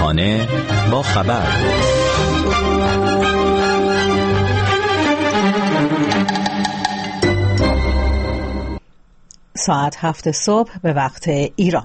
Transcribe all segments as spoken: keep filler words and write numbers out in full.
صبحانه با خبر. ساعت هفت صبح به وقت ایران.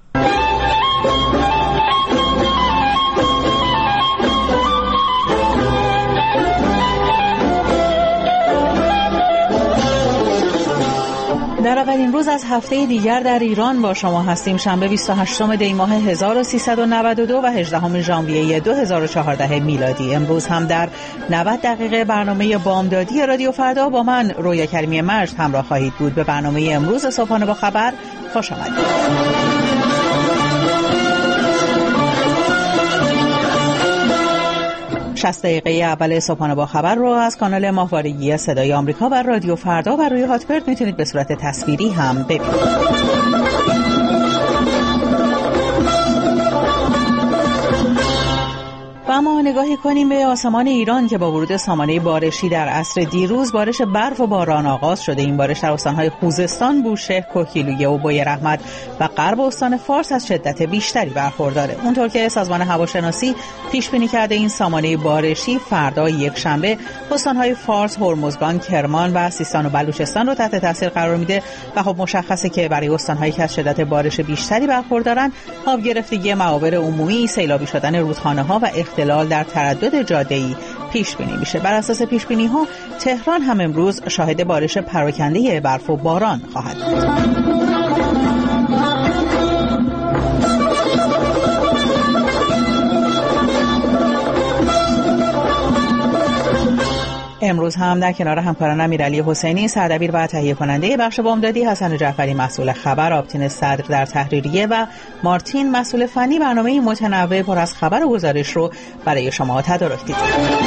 در اولین روز از هفته دیگر در ایران با شما هستیم. شنبه بیست و هشتم دی ماه هزار و سیصد و نود و دو و هجدهم ژانویه دو هزار و چهارده میلادی. امروز هم در نود دقیقه برنامه بامدادی رادیو فردا با من رویا کریمی مجد همراه خواهید بود. به برنامه امروز صبحانه با خبر خوش آمدید. شصت دقیقه اول صبحانه با خبر رو از کانال ماهوارگی صدای آمریکا و رادیو فردا و روی هاتبرد میتونید به صورت تصویری هم ببینید. و اما نگاهی کنیم به آسمان ایران که با ورود سامانه بارشی در عصر دیروز بارش برف و باران آغاز شده. این بارش در استان‌های خوزستان، بوشهر، کوهگیلویه و بوی رحمت و غرب استان فارس از شدت بیشتری برخورداره. اونطور که سازمان هواشناسی پیش بینی کرده این سامانه بارشی فردا یک شنبه استان‌های فارس، هرمزگان، کرمان و سیستان و بلوچستان رو تحت تاثیر قرار میده و خب مشخصه که برای استان‌هایی که از شدت بارش بیشتری برخوردارن آب گرفتگی معابر عمومی، سیلابی شدن رودخانه‌ها و اختلال در تردد جاده‌ای پیش بینی میشه. بر اساس پیش بینی ها تهران هم امروز شاهد بارش پراکنده برف و باران خواهد بود. امروز هم در کنار همکاران امیرعلی حسینی سردبیر و تهیه کننده بخش بامدادی، حسن جعفری مسئول خبر، آبتین صدر در تحریریه و مارتین مسئول فنی برنامه متنوع پر از خبر و گزارش رو برای شما تدارک دیدیم.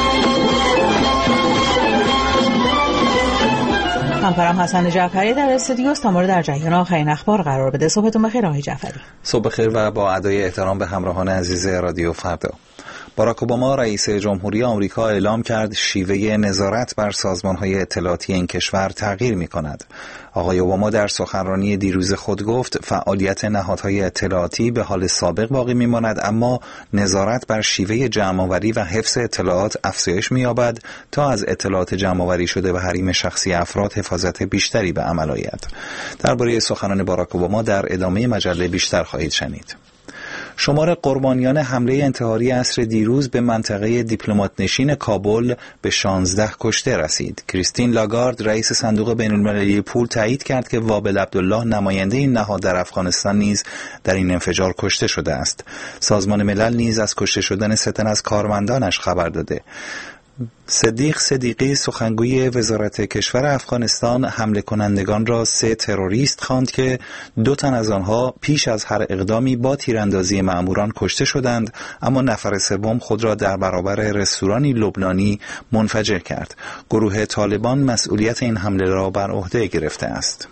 همکارم حسن جعفری در استودیو است تا ما رو در جریان آخرین اخبار قرار بده. صبحتون بخیر آقای جعفری. صبح بخیر و با ادای احترام به همراهان عزیز رادیو فردا. باراک اوباما رئیس جمهوری آمریکا اعلام کرد شیوه نظارت بر سازمان‌های اطلاعاتی این کشور تغییر می‌کند. آقای اوباما در سخنرانی دیروز خود گفت فعالیت نهادهای اطلاعاتی به حال سابق باقی می‌ماند، اما نظارت بر شیوه جمع‌آوری و حفظ اطلاعات افزایش می‌یابد تا از اطلاعات جمع‌آوری شده و حریم شخصی افراد حفاظت بیشتری به عمل آید. درباره سخنان باراک اوباما در ادامه مجله بیشتر خواهید شنید. شمار قربانیان حمله انتحاری عصر دیروز به منطقه دیپلمات نشین کابل به شانزده کشته رسید. کریستین لاگارد رئیس صندوق بین‌المللی پول تایید کرد که وابل عبدالله نماینده این نهاد در افغانستان نیز در این انفجار کشته شده است. سازمان ملل نیز از کشته شدن سه تن از کارمندانش خبر داده. صدیق صدیقی سخنگوی وزارت کشور افغانستان حمله کنندگان را سه تروریست خواند که دو تن از آنها پیش از هر اقدامی با تیراندازی مأموران کشته شدند، اما نفر سوم خود را در برابر رستورانی لبنانی منفجر کرد. گروه طالبان مسئولیت این حمله را بر عهده گرفته است.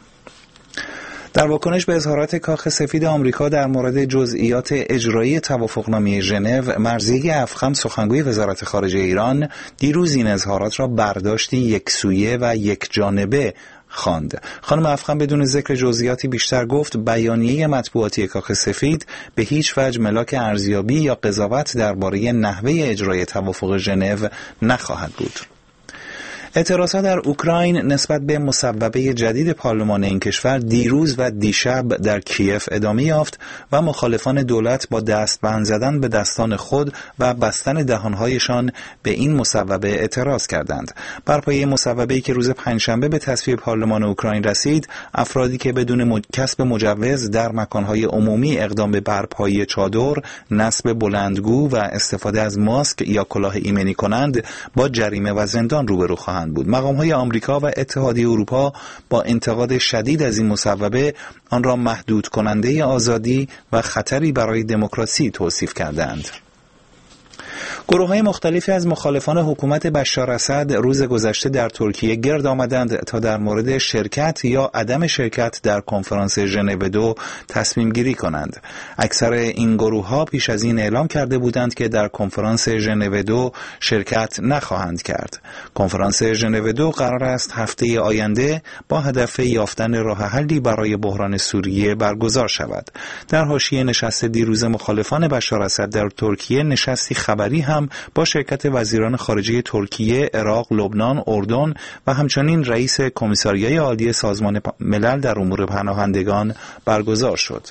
در واکنش به اظهارات کاخ سفید آمریکا در مورد جزئیات اجرایی توافقنامه ژنو، مرضیه افخم سخنگوی وزارت خارجه ایران دیروز این اظهارات را برداشتی یکسویه و یک جانبه خواند. خانم افخم بدون ذکر جزئیاتی بیشتر گفت بیانیه مطبوعاتی کاخ سفید به هیچ وجه ملاک ارزیابی یا قضاوت درباره نحوه اجرای توافق ژنو نخواهد بود. اعتراضات در اوکراین نسبت به مصوبه جدید پارلمان این کشور دیروز و دیشب در کیف ادامه یافت و مخالفان دولت با دستبند زدن به دستان خود و بستن دهانهایشان به این مصوبه اعتراض کردند. بر پایه مصوبه‌ای که روز پنجشنبه به تصویب پارلمان اوکراین رسید، افرادی که بدون مج... کسب مجوز در مکانهای عمومی اقدام به برپایی چادر، نصب بلندگو و استفاده از ماسک یا کلاه ایمنی کنند، با جریمه و زندان روبرو خواهند بود. مقام‌های آمریکا و اتحادیه اروپا با انتقاد شدید از این مصوبه آن را محدود کننده آزادی و خطری برای دموکراسی توصیف کردند. گروه‌های مختلفی از مخالفان حکومت بشار اسد روز گذشته در ترکیه گرد آمدند تا در مورد شرکت یا عدم شرکت در کنفرانس ژنو دو تصمیم گیری کنند. اکثر این گروه‌ها پیش از این اعلام کرده بودند که در کنفرانس ژنو دو شرکت نخواهند کرد. کنفرانس ژنو دو قرار است هفته آینده با هدف یافتن راه حلی برای بحران سوریه برگزار شود. در حاشیه نشست دیروز مخالفان بشار اسد در ترکیه، نشستی خبری هم با شرکت وزیران خارجه ترکیه، عراق، لبنان، اردن و همچنین رئیس کمیساریای عالی سازمان ملل در امور پناهندگان برگزار شد.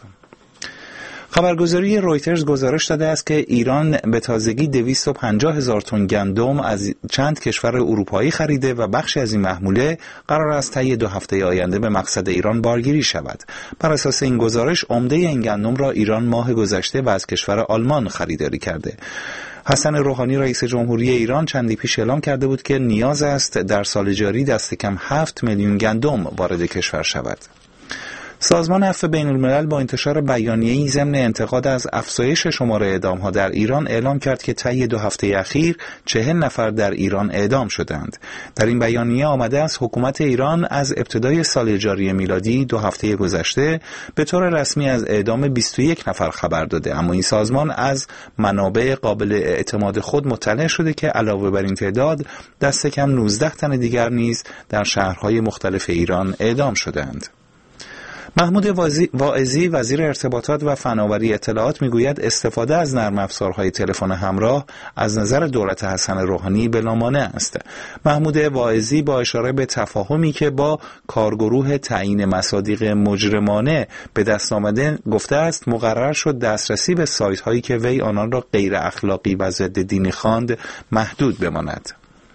خبرگزاری رویترز گزارش داده است که ایران به تازگی دویست و پنجاه هزار تن گندم از چند کشور اروپایی خریده و بخشی از این محموله قرار است طی دو هفته آینده به مقصد ایران بارگیری شود. بر اساس این گزارش عمده این گندم را ایران ماه گذشته و از کشور آلمان خریداری کرده. حسن روحانی رئیس جمهوری ایران چندی پیش اعلام کرده بود که نیاز است در سال جاری دست کم هفت میلیون گندم وارد کشور شود. سازمان عفو بین الملل با انتشار بیانیه‌ای ضمن انتقاد از افزایش شمار اعدام‌ها در ایران اعلام کرد که طی دو هفته اخیر چهل نفر در ایران اعدام شدند. در این بیانیه آمده است حکومت ایران از ابتدای سال جاری میلادی دو هفته گذشته به طور رسمی از اعدام بیست و یک نفر خبر داده، اما این سازمان از منابع قابل اعتماد خود مطلع شده که علاوه بر این تعداد دست کم نوزده تن دیگر نیز در شهرهای مختلف ایران اعدام شدند. محمود واعظی وزیر ارتباطات و فناوری اطلاعات میگوید استفاده از نرم افزارهای تلفن همراه از نظر دولت حسن روحانی بلامانع است. محمود واعظی با اشاره به تفاهمی که با کارگروه تعیین مصادیق مجرمانه به دست آمده گفته است مقرر شد دسترسی به سایت هایی که وی آنان را غیر اخلاقی و ضد دینی خواند محدود بماند.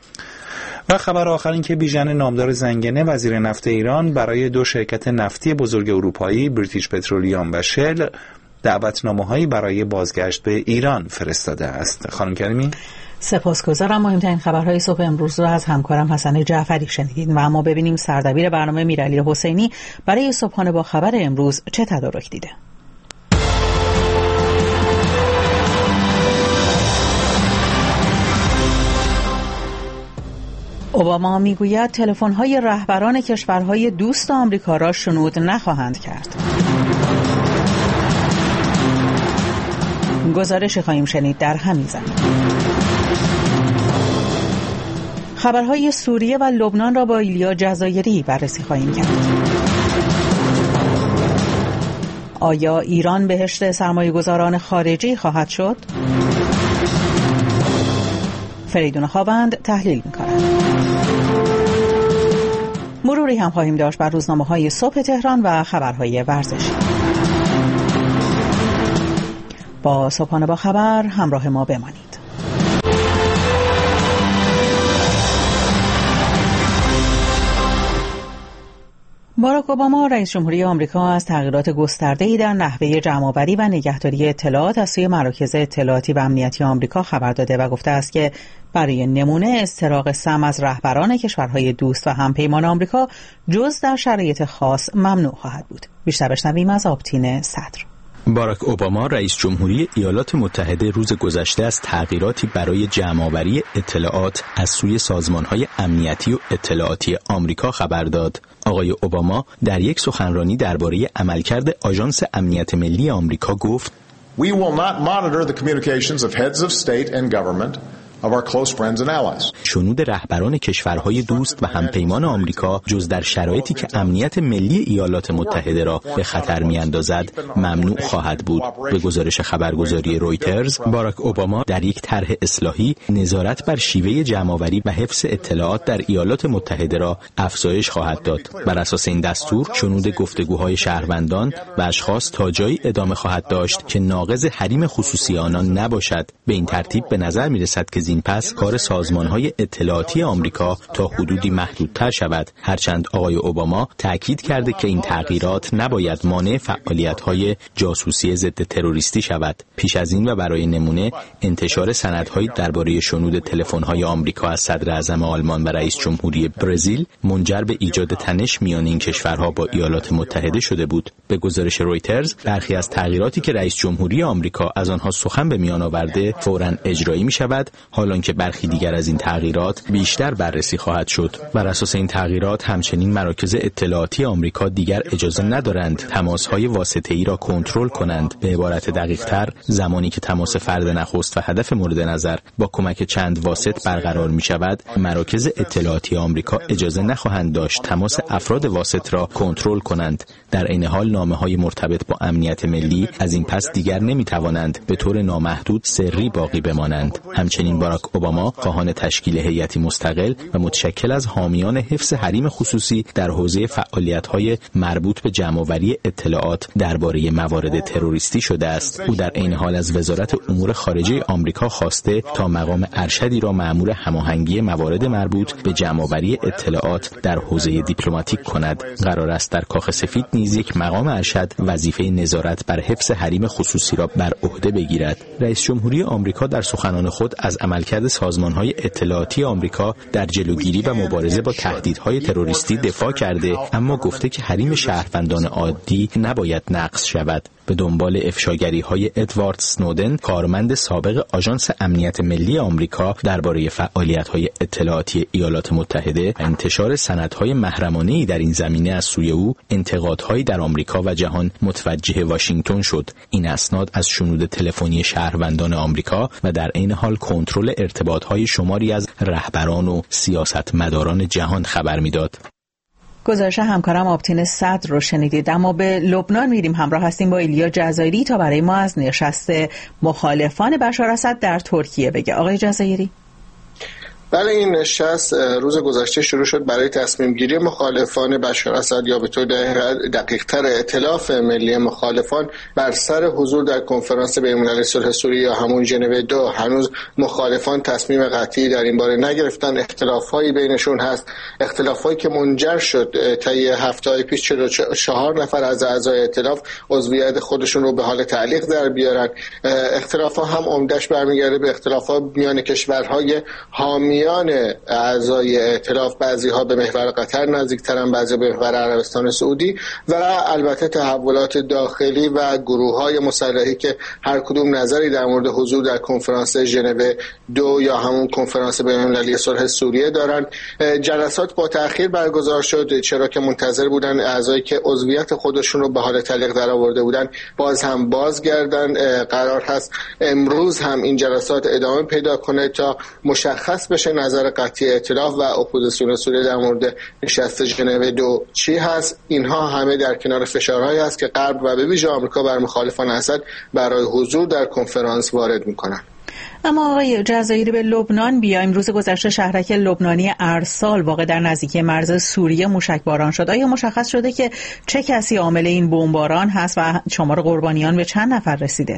و خبر آخر این که بیژن نامدار زنگنه وزیر نفت ایران برای دو شرکت نفتی بزرگ اروپایی بریتیش پترولیوم و شل دعوتنامه‌هایی برای بازگشت به ایران فرستاده است. خانم کریمی، سپاسگزارم. مهمترین خبرهای صبح امروز رو از همکارم حسن جعفری شنیدید و اما ببینیم سردبیر برنامه میرعلی حسینی برای صبحانه با خبر امروز چه تدارک دیده. اوباما میگوید تلفن‌های رهبران کشورهای دوست آمریکا را شنود نخواهند کرد. گزارشی خواهیم شنید در همین زمینه. خبرهای سوریه و لبنان را با ایلیا جزایری بررسی خواهیم کرد. آیا ایران بهشت سرمایه‌گذاران خارجی خواهد شد؟ فریدون خوابند تحلیل می‌کند. مروری هم خواهیم داشت بر روزنامه‌های صبح تهران و خبرهای ورزشی. با صبحانه با خبر همراه ما بمانید. باراک اوباما رئیس جمهوری آمریکا از تغییرات گسترده‌ای در نحوه جمع‌آوری و نگهداری اطلاعات از سوی مراکز اطلاعاتی و امنیتی آمریکا خبر داده و گفته است که برای نمونه استراق سم از رهبران کشورهای دوست و همپیمان آمریکا جز در شرایط خاص ممنوع خواهد بود. بیشتر بشنویم از آبتین صدر. باراک اوباما رئیس جمهوری ایالات متحده روز گذشته از تغییراتی برای جمع‌آوری اطلاعات از سوی سازمان‌های امنیتی و اطلاعاتی آمریکا خبر داد. آقای اوباما در یک سخنرانی درباره عملکرد آژانس امنیت ملی آمریکا گفت: We will not monitor the communications of heads of state and government of our close friends and allies. شنود رهبران کشورهای دوست و همپیمان آمریکا جز در شرایطی که امنیت ملی ایالات متحده را به خطر می‌اندازد ممنوع خواهد بود. به گزارش خبرگزاری رویترز، باراک اوباما در یک طرح اصلاحی نظارت بر شیوه جمع‌آوری و حفظ اطلاعات در ایالات متحده را افزایش خواهد داد. بر اساس این دستور، شنود گفتگوهای شهروندان و اشخاص تا جایی ادامه خواهد داشت که ناقض حریم خصوصی آنان نباشد. به این ترتیب به نظر می‌رسد که این پس کار سازمان‌های اطلاعاتی آمریکا تا حدودی محدودتر شود، هرچند آقای اوباما تأکید کرده که این تغییرات نباید مانع فعالیت‌های جاسوسی ضد تروریستی شود. پیش از این و برای نمونه انتشار سندهایی درباره شنود تلفن‌های آمریکا از صدر اعظم آلمان و رئیس جمهوری برزیل منجر به ایجاد تنش میان این کشورها با ایالات متحده شده بود. به گزارش رویترز، برخی از تغییراتی که رئیس جمهوری آمریکا از آنها سخن به میان آورده فوراً اجرایی می‌شود، حالانکه برخی دیگر از این تغییرات بیشتر بررسی خواهد شد. بر اساس این تغییرات همچنین مراکز اطلاعاتی آمریکا دیگر اجازه ندارند تماس‌های واسطه‌ای را کنترل کنند. به عبارت دقیق‌تر، زمانی که تماس فرد نخست و هدف مورد نظر با کمک چند واسط برقرار می‌شود، مراکز اطلاعاتی آمریکا اجازه نخواهند داشت تماس افراد واسط را کنترل کنند. در این حال نامه‌های مرتبط با امنیت ملی از این پس دیگر نمی‌توانند به طور نامحدود سری باقی بمانند. همچنین باراک اوباما خواهان تشکیل هیئتی مستقل و متشکل از حامیان حفظ حریم خصوصی در حوزه فعالیت‌های مربوط به جمع‌آوری اطلاعات درباره موارد تروریستی شده است. او در این حال از وزارت امور خارجه آمریکا خواسته تا مقام ارشدی را مأمور هماهنگی موارد مربوط به جمع‌آوری اطلاعات در حوزه دیپلماتیک کند. قرار است در کاخ سفید نیز یک مقام ارشد وظیفه نظارت بر حفظ حریم خصوصی را بر عهده بگیرد. رئیس جمهوری آمریکا در سخنان خود از عملکرد سازمان‌های اطلاعاتی آمریکا در جلوگیری و مبارزه با تهدیدهای تروریستی دفاع کرده، اما گفته که حریم شهروندان عادی نباید نقض شود. به دنبال افشاگری‌های ادوارد سنودن، کارمند سابق آژانس امنیت ملی آمریکا درباره فعالیت‌های اطلاعاتی ایالات متحده و انتشار سندهای محرمانه‌ای در این زمینه از سوی او، انتقادهایی در آمریکا و جهان متوجه واشنگتن شد. این اسناد از شنود تلفنی شهروندان آمریکا و در عین حال کنترل ارتباط‌های شماری از رهبران و سیاستمداران جهان خبر می‌داد. گزارش همکارم آبتین صدر رو شنیدید. اما به لبنان میریم، همراه هستیم با ایلیا جزایری تا برای ما از نشست مخالفان بشار اسد در ترکیه بگه. آقای جزایری. بله، این نشست روز گذشته شروع شد برای تصمیم گیری مخالفان بشار اسد یا به طور دقیق‌تر ائتلاف ملی مخالفان بر سر حضور در کنفرانس بین‌المللی صلح سوریه یا همون ژنو دو. هنوز مخالفان تصمیم قطعی در این باره نگرفتن. اختلاف‌هایی بینشون هست، اختلاف‌هایی که منجر شد طی هفته‌های پیش چهل و چهار نفر از اعضای ائتلاف عضویت خودشون رو به حال تعلیق در بیارن. اختلاف‌ها هم عمده‌اش برمیگرده به اختلاف‌ها میان کشورهای حامی اعضای ائتلاف. بعضی ها به محور قطر نزدیکترن، بعضی به محور عربستان سعودی و البته تحولات داخلی و گروه های مسلحی که هر کدوم نظری در مورد حضور در کنفرانس ژنو دو یا همون کنفرانس بین‌المللی صلح سوریه دارن. جلسات با تأخیر برگزار شد، چرا که منتظر بودن اعضایی که عضویت خودشون رو به حال تعلیق در آورده بودن باز هم بازگردن. قرار هست امروز هم این جلسات ادامه پیدا کنه تا مشخص بشه نظر قطعی ائتلاف و اپوزیسیون سوریه در مورد نشست ژنو دو چی هست. اینها همه در کنار فشارهایی است که غرب و به ویژه آمریکا بر مخالفان اسد برای حضور در کنفرانس وارد میکنن. اما آقای جزایری به لبنان بیایم. روز گذشته شهرک لبنانی ارسال واقع در نزدیکی مرز سوریه موشکباران شد. آیا مشخص شده که چه کسی عامل این بمباران هست و شمار قربانیان به چند نفر رسیده؟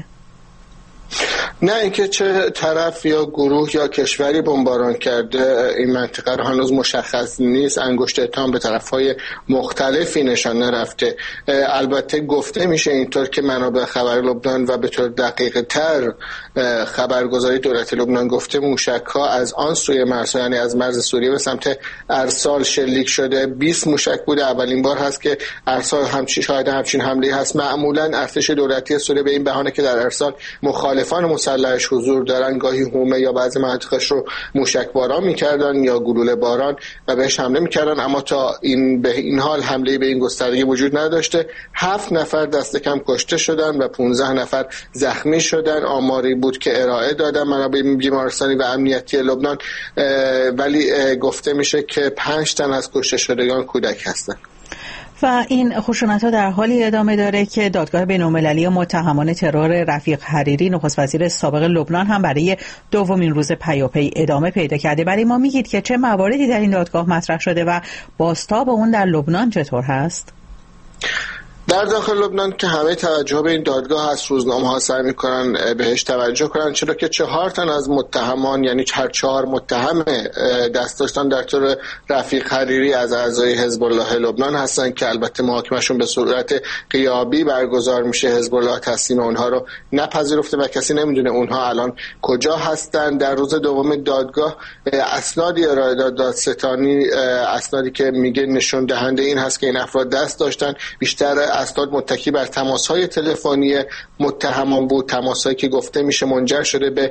نه اینکه چه طرف یا گروه یا کشوری بمباران کرده این منطقه رو هنوز مشخص نیست. انگشت اتهام به طرف‌های مختلفی نشان نرفته. البته گفته میشه اینطور که منابع خبر لبنان و به طور دقیق تر خبرگزاری دولت لبنان گفته موشک‌ها از آن سوی مرز، یعنی از مرز سوریه به سمت ارسال شلیک شده. بیست موشک بوده. اولین بار هست که ارسال همچین شاهد همچین حمله هست. معمولا ارتش دولتی سوریه به این بهانه که در ارسال مخالفان مسلحش حضور دارن، گاهی هومه یا بعضی مناطقش رو موشک باران میکردن یا گلوله باران و بهش حمله میکردن، اما تا این به این حال حمله به این گسترگی وجود نداشته. هفت نفر دست کم کشته شدن و پانزده نفر زخمی شدن. آماری بود که ارائه دادن منابع بیمارستانی و امنیتی لبنان، ولی گفته میشه که پنج تن از کشته شدگان کودک هستند. و این خشونت‌ها در حالی ادامه داره که دادگاه بین‌المللی متهمان ترور رفیق حریری، نخست وزیر سابق لبنان، هم برای دومین روز پیاپی ادامه پیدا کرده. برای ما میگید که چه مواردی در این دادگاه مطرح شده و بازتاب اون در لبنان چطور هست؟ در داخل لبنان که همه توجه به این دادگاه هست، روزنامه ها سعی میکنن بهش توجه کنن، چرا که چهار تن از متهمان، یعنی هر چهار متهم دست داشتن در طور رفیق حریری از اعضای حزب الله لبنان هستن که البته محاکمهشون به صورت غیابی برگزار میشه. حزب الله تصمیم اونها رو نپذیرفته و کسی نمیدونه اونها الان کجا هستن. در روز دوم دادگاه اسنادی ارائه داد دادستانی، اسنادی که میگه نشون دهنده این هست که این افراد دست داشتن. بیشتر اسناد متکی بر تماس‌های تلفنی متهمان بود، تماس‌هایی که گفته میشه منجر شده به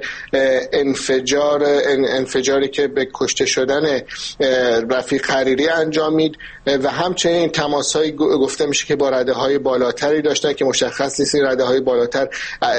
انفجار انفجاری که به کشته شدن رفیق حریری انجامید و همچنین تماس‌هایی گفته میشه که با رده‌های بالاتری داشتن که مشخص نیست این رده‌های بالاتر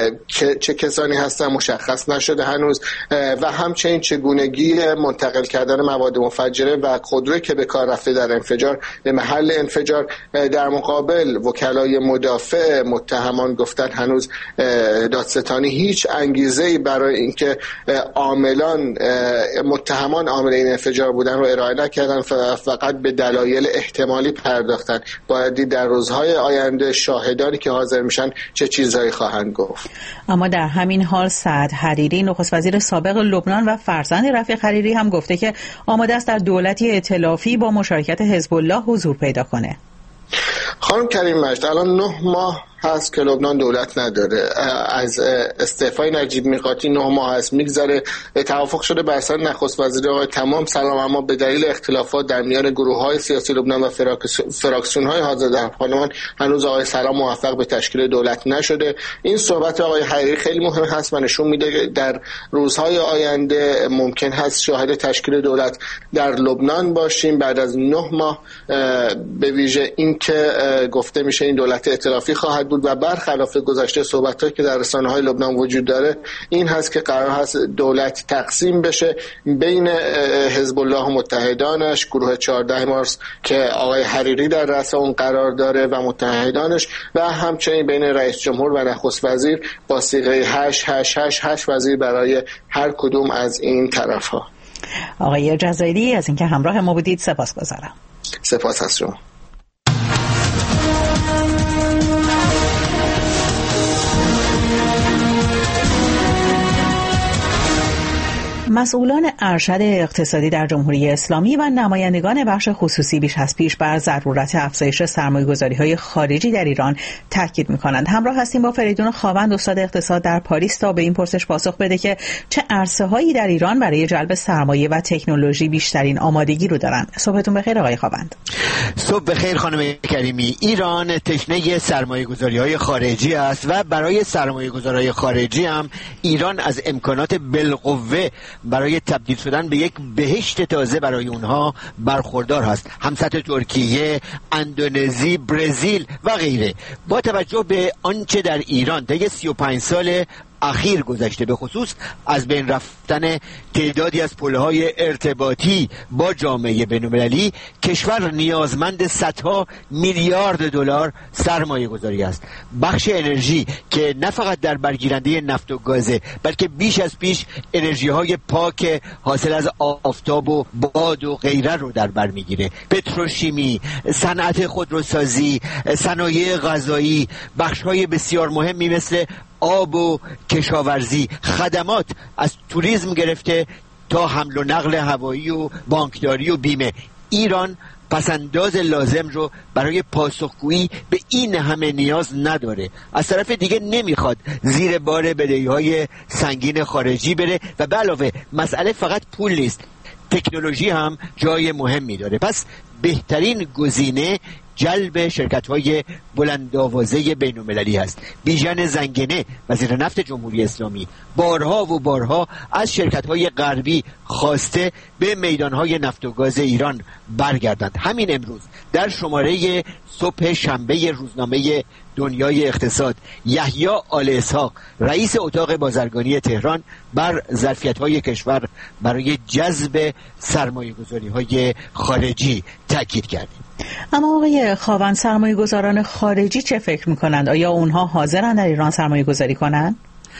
چه کسانی هستن، مشخص نشده هنوز، و همچنین چگونگی منتقل کردن مواد مفجره و خودرویی که به کار رفته در انفجار به محل انفجار. در مقابل وکلای مدافع متهمان گفتن هنوز دادستانی هیچ انگیزه‌ای برای اینکه عاملان متهمان عامل این انفجار بودن رو ارائه نکردن، فقط به دلایل احتمالی پرداختن. باید دید در روزهای آینده شاهدانی که حاضر میشن چه چیزهایی خواهند گفت. اما در همین حال سعد حریری، نخست وزیر سابق لبنان و فرزند رفیق حریری، هم گفته که آماده است در دولتی ائتلافی با مشارکت حزب الله حضور پیدا کنه. خانم کریم مجد، الان نه ماه هست که لبنان دولت نداره. از استعفای نجیب میقاتی نه ماه هست میگذره. توافق شده بر سر نخست وزیر آقای تمام سلام، اما به دلیل اختلافات در میان گروه‌های سیاسی لبنان و فراکسیون‌های حاضر در پارلمان هنوز آقای سلام موفق به تشکیل دولت نشده. این صحبت آقای حریری خیلی مهم هست و نشون میده در روزهای آینده ممکن هست شاهد تشکیل دولت در لبنان باشیم بعد از نه ماه، به ویژه این که گفته میشه این دولت ائتلافی خواهد بود و برخلاف گذشته صحبت‌هایی که در رسانه‌های لبنان وجود داره این هست که قرار هست دولت تقسیم بشه بین حزب الله و متحدانش، گروه چهارده مارس که آقای حریری در رأس اون قرار داره و متحدانش، و همچنین بین رئیس جمهور و نخست وزیر با صیغه هشت هشت هشت هشت وزیر برای هر کدوم از این طرف‌ها. آقای جزایری از اینکه همراه ما بودید سپاسگزارم. سپاس از شما. مسئولان ارشد اقتصادی در جمهوری اسلامی و نمایندگان بخش خصوصی بیش از پیش بر ضرورت افزایش سرمایه‌گذاری‌های خارجی در ایران تاکید می‌کنند. همراه هستیم با فریدون خاوند، استاد اقتصاد در پاریس، تا به این پرسش پاسخ بده که چه عرصه‌هایی در ایران برای جلب سرمایه و تکنولوژی بیشترین آمادگی رو دارند. صبحتون بخیر آقای خاوند. صبح بخیر خانم کریمی. ایران تشنه سرمایه‌گذاری‌های خارجی است و برای سرمایه‌گذاری‌های خارجی هم ایران از امکانات بالقوه برای تبدیل شدن به یک بهشت تازه برای اونها برخوردار هست، همسط ترکیه، اندونزی، برزیل و غیره. با توجه به آنچه در ایران طی سی و پنج سال اخیر گذشته، به خصوص از بین رفتن تعدادی از پل‌های ارتباطی با جامعه بین‌المللی، کشور نیازمند صدها میلیارد دلار سرمایه گذاری است. بخش انرژی که نه فقط در برگیرنده نفت و گازه بلکه بیش از پیش انرژی های پاک حاصل از آفتاب و باد و غیره رو در بر میگیره، پتروشیمی، صنعت خودروسازی، صنایع غذایی، بخش های بسیار مهمی مثل آب و کشاورزی، خدمات از توریسم گرفته تا حمل و نقل هوایی و بانکداری و بیمه. ایران پسنداز لازم رو برای پاسخگویی به این همه نیاز نداره. از طرف دیگه نمیخواد زیر بار بدهی‌های سنگین خارجی بره و به علاوه مسئله فقط پول نیست، تکنولوژی هم جای مهمی داره. پس بهترین گزینه جلب شرکت‌های بلندآوازه بین‌المللی هست. بیژن زنگنه، وزیر نفت جمهوری اسلامی، بارها و بارها از شرکت‌های غربی خواسته به میدان‌های نفت و گاز ایران برگردند. همین امروز در شماره صبح شنبه روزنامه دنیای اقتصاد، یحیی آل اسحاق، رئیس اتاق بازرگانی تهران، بر ظرفیت‌های کشور برای جذب سرمایه‌گذاری‌های خارجی تاکید کرد. اما آقای خاوند، سرمایه گذاران خارجی چه فکر میکنند؟ آیا اونها حاضرند در ایران سرمایه گذاری کنند؟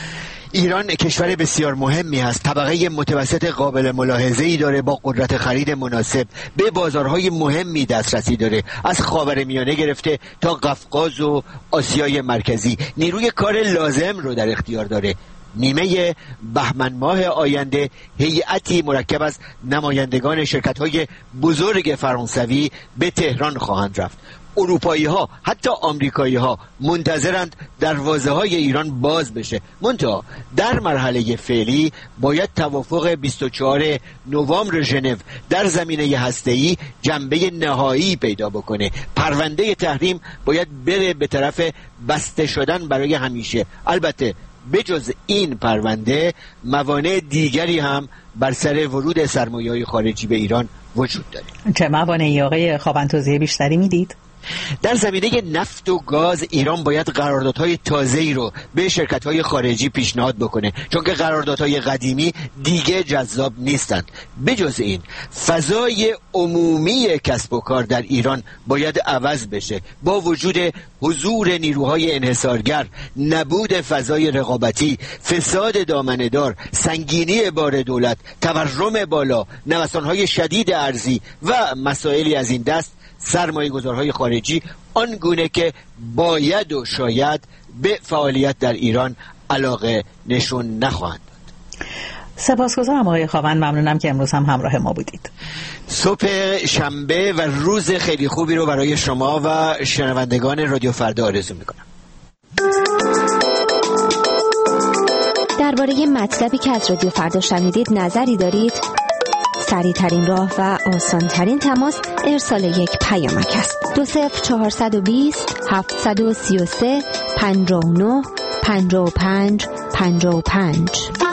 ایران کشور بسیار مهمی است. طبقه متوسط قابل ملاحظه‌ای داره، با قدرت خرید مناسب، به بازارهای مهمی دسترسی داره، از خاورمیانه گرفته تا قفقاز و آسیای مرکزی. نیروی کار لازم رو در اختیار داره. نیمه بهمن ماه آینده هیئتی مرکب از نمایندگان شرکت‌های بزرگ فرانسوی به تهران خواهند رفت. اروپایی ها، حتی آمریکایی ها منتظرند دروازه های ایران باز بشه. منتها در مرحله فعلی باید توافق بیست و چهارم نوامبر ژنو در زمینه هسته‌ای جنبه نهایی پیدا بکنه. پرونده تحریم باید بره به طرف بسته شدن برای همیشه. البته بجز این پرونده موانع دیگری هم بر سر ورود سرمایه‌های خارجی به ایران وجود داره. چه موانعی آقای خاوند توضیح بیشتری میدید؟ در زمینه نفت و گاز ایران باید قراردادهای تازه‌ای رو به شرکت‌های خارجی پیشنهاد بکنه، چون که قراردادهای قدیمی دیگه جذاب نیستند. بجز این فضای عمومی کسب و کار در ایران باید عوض بشه. با وجود حضور نیروهای انحصارگر، نبود فضای رقابتی، فساد دامنه‌دار، سنگینی بار دولت، تورم بالا، نوسان‌های شدید ارزی و مسائلی از این دست، سرمایه گذارهای خارجی آنگونه که باید و شاید به فعالیت در ایران علاقه نشون نخواهند داد. سپاسگزارم آقای خاوند، ممنونم که امروز هم همراه ما بودید. صبح شنبه و روز خیلی خوبی رو برای شما و شنوندگان رادیو فردا آرزو میکنم. درباره مطلبی که از رادیو فردا شنیدید نظری دارید؟ سریع ترین راه و آسان ترین تماس ارسال یک پیامک است. دو صفر چهارصد و بیست هفتصد و سی و سه پنجاه و نه پنجاه و پنج پنجاه و پنج.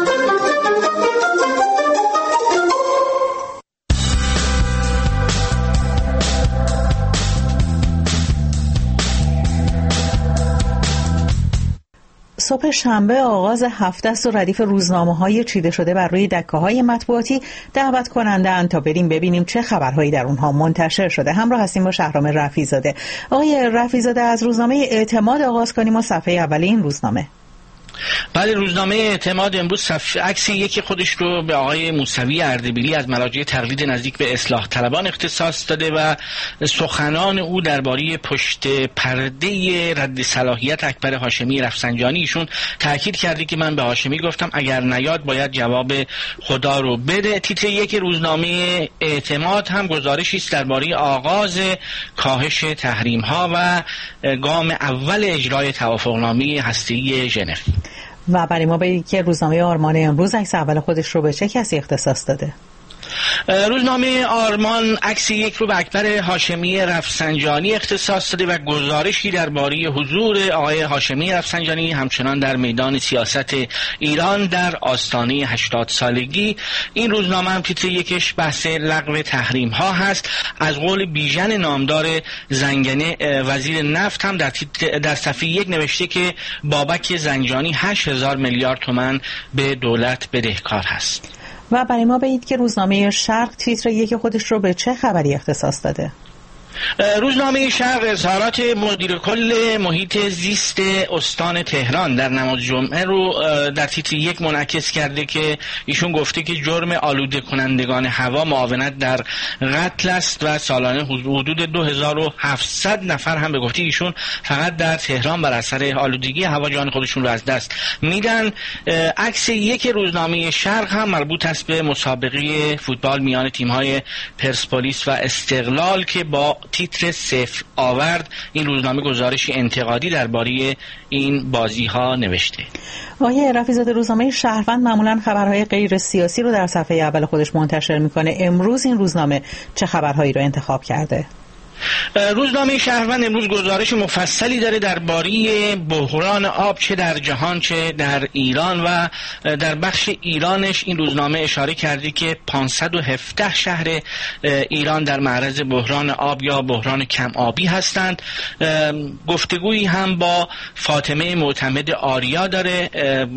صبح شنبه آغاز هفته است و ردیف روزنامه‌های چیده شده بر روی دکه‌های مطبوعاتی دعوت کننده‌اند تا بریم ببینیم چه خبرهایی در اونها منتشر شده. همراه هستیم با شهرام رفیع‌زاده. آقای رفیع‌زاده، از روزنامه اعتماد آغاز کنیم و صفحه اول این روزنامه. بله، روزنامه اعتماد امروز عکس یکی خودش رو به آقای موسوی اردبیلی از مراجع تقلید نزدیک به اصلاح طلبان اختصاص داده و سخنان او درباره پشت پرده رد صلاحیت اکبر هاشمی رفسنجانی، ایشون تاکید کرده که من به هاشمی گفتم اگر نیاد باید جواب خدا رو بده. تیتر یک روزنامه اعتماد هم گزارشی است درباره آغاز کاهش تحریم ها و گام اول اجرای توافقنامه هسته‌ای ژنو. و برای ما بگید که روزنامه آرمان امروز عکس اول خودش رو به چه کسی اختصاص داده؟ روزنامه آرمان عکس یک رو به اکبر هاشمی رفسنجانی اختصاص داده و گزارشی درباره حضور آقای هاشمی رفسنجانی همچنان در میدان سیاست ایران در آستانه هشتاد سالگی. این روزنامه هم تیتر یکش بحث لغو تحریم ها هست. از قول بیژن نامدار زنگنه وزیر نفت هم در, در صفحه یک نوشته که بابک زنجانی هشت هزار میلیارد تومان به دولت بدهکار هست. و برای ما بگید که روزنامه شرق تیتر یک خودش رو به چه خبری اختصاص داده؟ روزنامه شرق اظهارات مدیر کل محیط زیست استان تهران در نماز جمعه رو در تیتر یک منعکس کرده که ایشون گفته که جرم آلوده کنندگان هوا معاونت در قتل است و سالانه حدود دو هزار و هفتصد نفر هم به گفته ایشون فقط در تهران بر اثر آلودگی هوا جان خودشون رو از دست میدن. عکس یک روزنامه شرق هم مربوط است به مسابقه فوتبال میان تیم‌های پرسپولیس و استقلال که با تیتر صفر آورد. این روزنامه گزارشی انتقادی درباره این بازی ها نوشته. آقای رفیع‌زاده، روزنامه شهروند معمولا خبرهای غیر سیاسی رو در صفحه اول خودش منتشر میکنه. امروز این روزنامه چه خبرهایی رو انتخاب کرده؟ روزنامه شهروند امروز گزارش مفصلی داره درباره بحران آب چه در جهان چه در ایران و در بخش ایرانش این روزنامه اشاره کرده که پانصد و هفده شهر ایران در معرض بحران آب یا بحران کم آبی هستند. گفتگویی هم با فاطمه معتمد آریا داره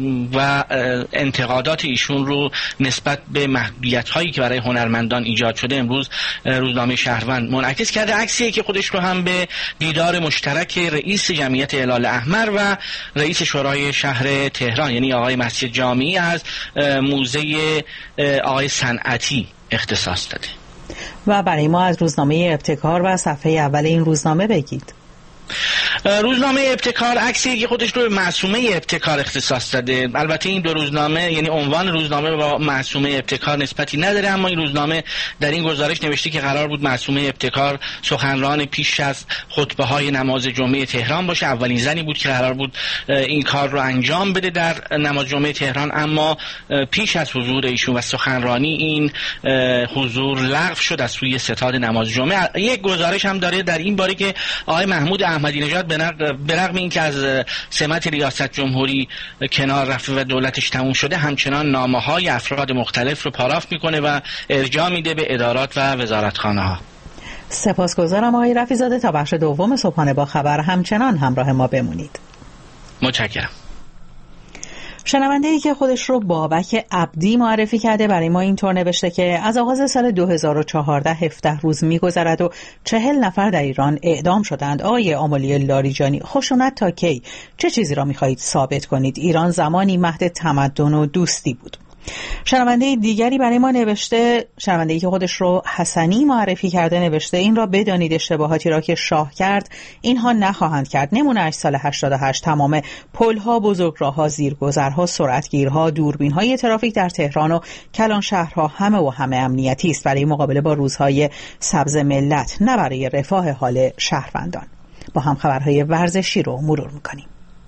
و انتقادات ایشون رو نسبت به محدودیت هایی که برای هنرمندان ایجاد شده امروز روزنامه شهروند منعکس کرده. عکسی که خودش رو هم به دیدار مشترک رئیس جمعیت هلال احمر و رئیس شورای شهر تهران یعنی آقای مسجد جامعی از موزه آقای صنعتی اختصاص داده. و برای ما از روزنامه ابتکار و صفحه اول این روزنامه بگید. روزنامه ابتکار عکسی که خودش رو به معصومه ابتکار اختصاص داده. البته این دو روزنامه یعنی عنوان روزنامه با معصومه ابتکار نسبتی نداره، اما این روزنامه در این گزارش نوشته که قرار بود معصومه ابتکار سخنران پیش از خطبه های نماز جمعه تهران باشه. اولین زنی بود که قرار بود این کار رو انجام بده در نماز جمعه تهران، اما پیش از حضور ایشون و سخنرانی این حضور لغو شد از سوی ستاد نماز جمعه. یک گزارش هم داره در این باره که آقای محمود احمدی نژاد به رغم اینکه از سمت ریاست جمهوری کنار رفته و دولتش تموم شده، همچنان نامه‌های افراد مختلف رو پاراف میکنه و ارجاع میده به ادارات و وزارتخانه ها. سپاسگزارم آقای رفیع‌زاده. تا بخش دوم صبحانه با خبر همچنان همراه ما بمونید. متشکرم. شنونده‌ای که خودش رو بابک عبدی معرفی کرده برای ما اینطور نوشته که از آغاز سال دو هزار و چهارده هفده روز می‌گذرد و چهل نفر در ایران اعدام شدند. آقای آملی لاریجانی، خشونت تا کی؟ چه چیزی را می‌خواهید ثابت کنید؟ ایران زمانی مهد تمدن و دوستی بود. شنونده دیگری برای ما نوشته، شنونده‌ای که خودش رو حسنی معرفی کرده نوشته این را بدانید اشتباهاتی را که شاه کرد اینها نخواهند کرد. نمونه‌اش سال هشتاد و هشت تمام پل‌ها، بزرگراه‌ها، زیرگذرها، سرعتگیرها، دوربین‌های ترافیک در تهران و کلان شهرها همه و همه امنیتی است برای مقابله با روزهای سبز ملت، نه برای رفاه حال شهروندان. با هم خبرهای ورزشی رو مرور می‌کنیم.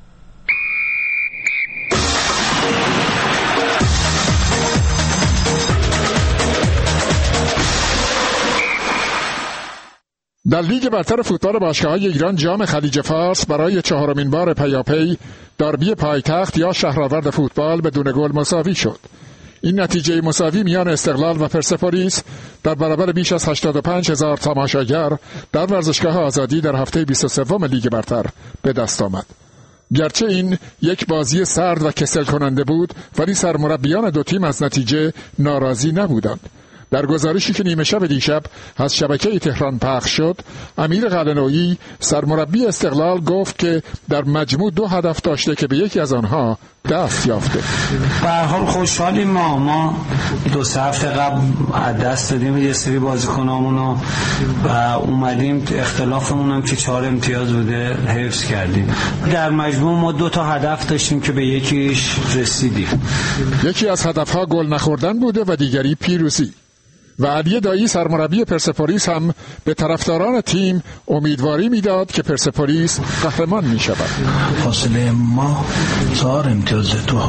در لیگ برتر فوتبال باشگاه‌های ایران جام خلیج فارس برای چهارمین بار پیاپی داربی پایتخت یا شهرآورد فوتبال بدون گل مساوی شد. این نتیجه مساوی میان استقلال و پرسپولیس در برابر بیش از هشتاد و پنج هزار تماشاگر در ورزشگاه آزادی در هفته بیست و سوم لیگ برتر به دست آمد. گرچه این یک بازی سرد و کسل کننده بود، ولی سرمربیان دو تیم از نتیجه ناراضی نبودند. در گزارشی که نیمه شب دیشب از شبکه تهران پخش شد، امیر قلعه‌نویی سرمربی استقلال گفت که در مجموع دو هدف داشته که به یکی از آنها دست یافته. به هر حال خوشحالیم. ما ما دو سه هفته قبل از دست دادیم یه سری بازیکنامونو و اومدیم اختلافمون هم که چهار امتیاز بوده حفظ کردیم. در مجموع ما دو تا هدف داشتیم که به یکیش رسیدیم. یکی از هدفها گل نخوردن بوده و دیگری پیروزی. و علی دایی سرمربی پرسپولیس هم به طرفداران تیم امیدواری میداد که پرسپولیس قهرمان می شود. فاصله ما چهار امتیاز تو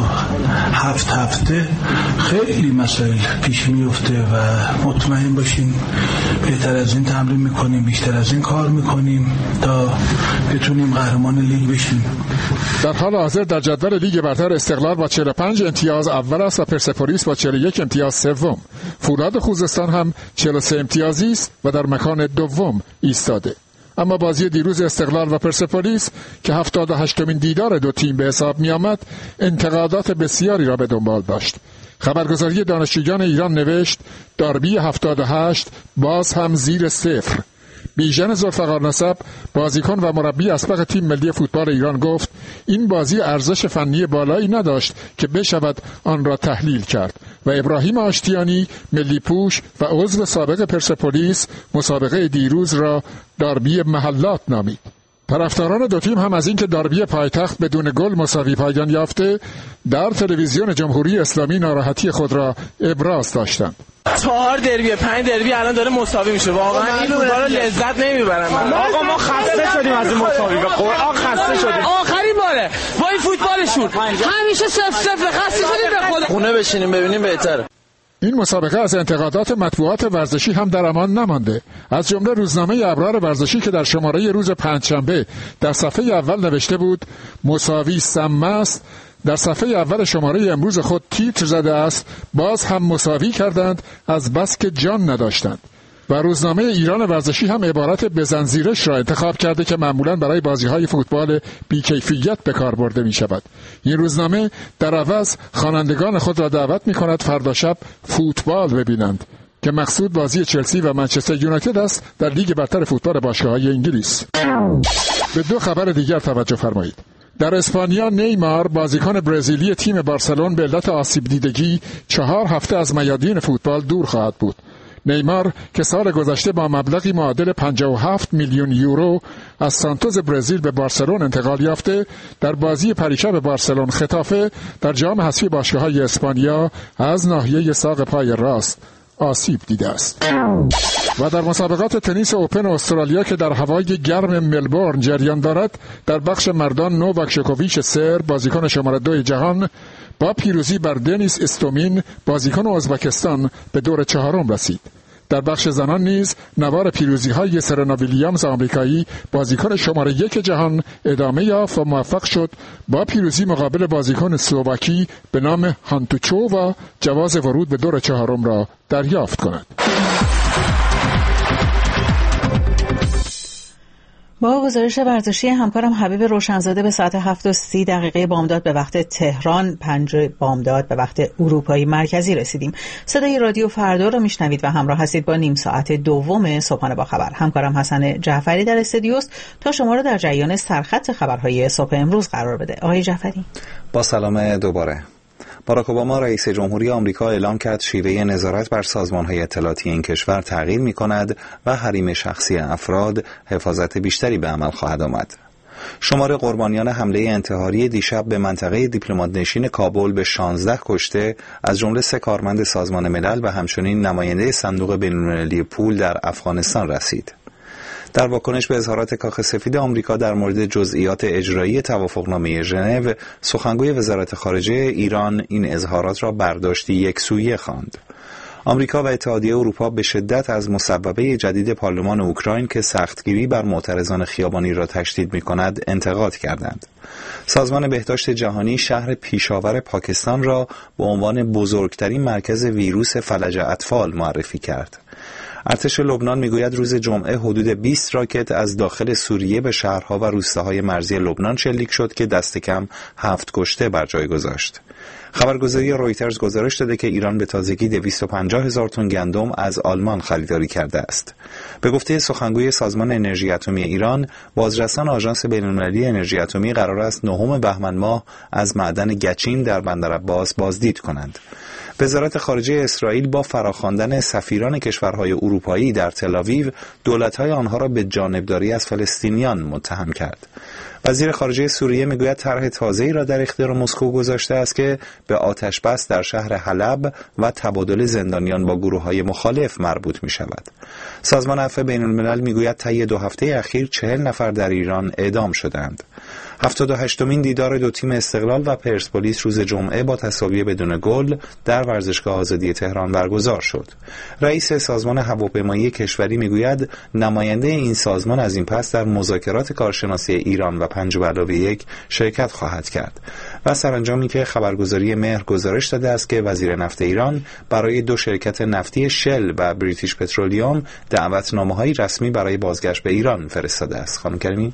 هفت هفته خیلی مسائل پیش میفته و مطمئن باشین بهتر از این تمرین میکنیم، بیشتر از این کار میکنیم تا بتونیم قهرمان لیگ بشیم. در حال حاضر در جدول لیگ برتر استقلال با چهل و پنج امتیاز اول است و پرسپولیس با چهل و یک امتیاز سوم. فولاد خوزستان هم چهل و سه امتیازی است و در مکان دوم ایستاده. اما بازی دیروز استقلال و پرسپولیس که هفتاد و هشتمین دیدار دو تیم به حساب می آمد، انتقادات بسیاری را به دنبال داشت. خبرگزاری دانشجویان ایران نوشت داربی هفتاد و هشت باز هم زیر صفر. بیژن ذوالفقار نسب بازیکن و مربی اسبق تیم ملی فوتبال ایران گفت این بازی ارزش فنی بالایی نداشت که بشود آن را تحلیل کرد و ابراهیم آشتیانی ملی پوش و عضو سابق پرسپولیس مسابقه دیروز را داربی محلات نامید. طرفداران دو تیم هم از اینکه داربی پایتخت بدون گل مساوی پایان یافته در تلویزیون جمهوری اسلامی ناراحتی خود را ابراز داشتند. چهار دربی پنج دربی الان داره مساوی میشه. واقعا این فوتبال رو لذت نمیبرم. آقا ما خسته شدیم از این مساوی. قرآن خسته شدیم. آخرین باره با این فوتبالشون همیشه صفر صفر خسته شدیم به خدا. خونه بشینیم ببینیم بهتره. این مسابقه از انتقادات مطبوعات ورزشی هم در امان نمانده. از جمله روزنامه ابرار ورزشی که در شماره روز پنجشنبه در صفحه اول نوشته بود مساوی سم است، در صفحه اول شماره امروز خود تیتر زده است باز هم مساوی کردند از بس که جان نداشتند. و روزنامه ایران ورزشی هم عبارت بزنزیرش را انتخاب کرده که معمولاً برای بازی‌های فوتبال بی‌کیفیت به کار برده می‌شود. این روزنامه در عوض خوانندگان خود را دعوت می‌کند فردا شب فوتبال ببینند. که مقصود بازی چلسی و منچستر یونایتد است در لیگ برتر فوتبال باشگاه‌های انگلیس. به دو خبر دیگر توجه فرمایید. در اسپانیا نیمار بازیکن برزیلی تیم بارسلون به علت آسیب دیدگی چهار هفته از میادین فوتبال دور خواهد بود. نیمار که سال گذشته با مبلغی معادل پنجاه و هفت میلیون یورو از سانتوس برزیل به بارسلون انتقال یافته، در بازی پریشب بارسلون خطافه در جام حذفی باشگاه‌های اسپانیا از ناحیه ساق پای راست آسیب دیده است. و در مسابقات تنیس اوپن استرالیا که در هوای گرم ملبورن جریان دارد، در بخش مردان نوواک جوکوویچ سرب بازیکن شماره دو جهان با پیروزی بر دنیس استومین بازیکن ازبکستان به دور چهارم رسید. در بخش زنان نیز نوار پیروزی‌های سرنا ویلیامز آمریکایی بازیکن شماره یک جهان ادامه یافت و موفق شد با پیروزی مقابل بازیکن اسلواکی به نام هانتوچووا جواز ورود به دور چهارم را دریافت کند. با گزارش ورزشی همکارم حبیب روشنزاده به ساعت هفت و سی دقیقه بامداد به وقت تهران، پنج بامداد به وقت اروپایی مرکزی رسیدیم. صدای رادیو فردا را میشنوید و همراه هستید با نیم ساعت دوم صبحانه با خبر. همکارم حسن جعفری در استودیوست تا شما را در جریان سرخط خبرهای صبح امروز قرار بده. آقای جعفری، با سلام دوباره. باراک اوباما رئیس جمهوری آمریکا اعلام کرد شیوه نظارت بر سازمان‌های اطلاعاتی این کشور تغییر می‌کند و حریم شخصی افراد حفاظت بیشتری به عمل خواهد آمد. شمار قربانیان حمله انتحاری دیشب به منطقه دیپلمات نشین کابل به شانزده کشته از جمله سه کارمند سازمان ملل و همچنین نماینده صندوق بین‌المللی پول در افغانستان رسید. در واکنش به اظهارات کاخ سفید آمریکا در مورد جزئیات اجرایی توافقنامه ژنو، سخنگوی وزارت خارجه ایران این اظهارات را برداشتی یکسویه خواند. آمریکا و اتحادیه اروپا به شدت از مصوبه جدید پارلمان اوکراین که سختگیری بر معترضان خیابانی را تشدید می‌کند انتقاد کردند. سازمان بهداشت جهانی شهر پیشاور پاکستان را به عنوان بزرگترین مرکز ویروس فلج اطفال معرفی کرد. ارتش لبنان میگوید روز جمعه حدود بیست راکت از داخل سوریه به شهرها و روستاهای مرزی لبنان شلیک شد که دست کم هفت کشته بر جای گذاشت. خبرگزاری رویترز گزارش داده که ایران به تازگی دویست و پنجاه هزار تن گندم از آلمان خریداری کرده است. به گفته سخنگوی سازمان انرژی اتمی ایران، بازرسان آژانس بین‌المللی انرژی اتمی قرار است نهم بهمن ماه از معدن گچین در بندر عباس بازدید کنند. وزارت خارجه اسرائیل با فراخواندن سفیران کشورهای اروپایی در تل‌آویو دولت‌های آنها را به جانبداری از فلسطینیان متهم کرد. وزیر خارجه سوریه میگوید طرح تازه‌ای را در اختیار مسکو گذاشته است که به آتش‌بس در شهر حلب و تبادل زندانیان با گروه‌های مخالف مربوط می‌شود. سازمان عفو بین‌الملل میگوید طی دو هفته اخیر چهل نفر در ایران اعدام شدند. هفتاد و هشتمین دیدار دو تیم استقلال و پرسپولیس روز جمعه با تساوی بدون گل در ورزشگاه آزادی تهران برگزار شد. رئیس سازمان هواپیمایی کشوری میگوید نماینده این سازمان از این پس در مذاکرات کارشناسی ایران و پنج به علاوه یک شرکت خواهد کرد. و سرانجامی که خبرگزاری مهر گزارش داده است که وزیر نفت ایران برای دو شرکت نفتی شل و بریتیش پترولیوم دعوتنامه‌های رسمی برای بازگشت به ایران فرستاده است. خانم کریمی،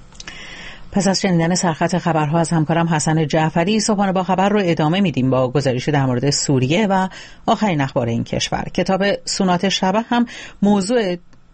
پس از شنیدن سرخط خبرها از همکارم حسن جعفری، صبحانه با خبر رو ادامه میدیم با گزارش در مورد سوریه و آخرین اخبار این کشور. کتاب سونات شبح هم موضوع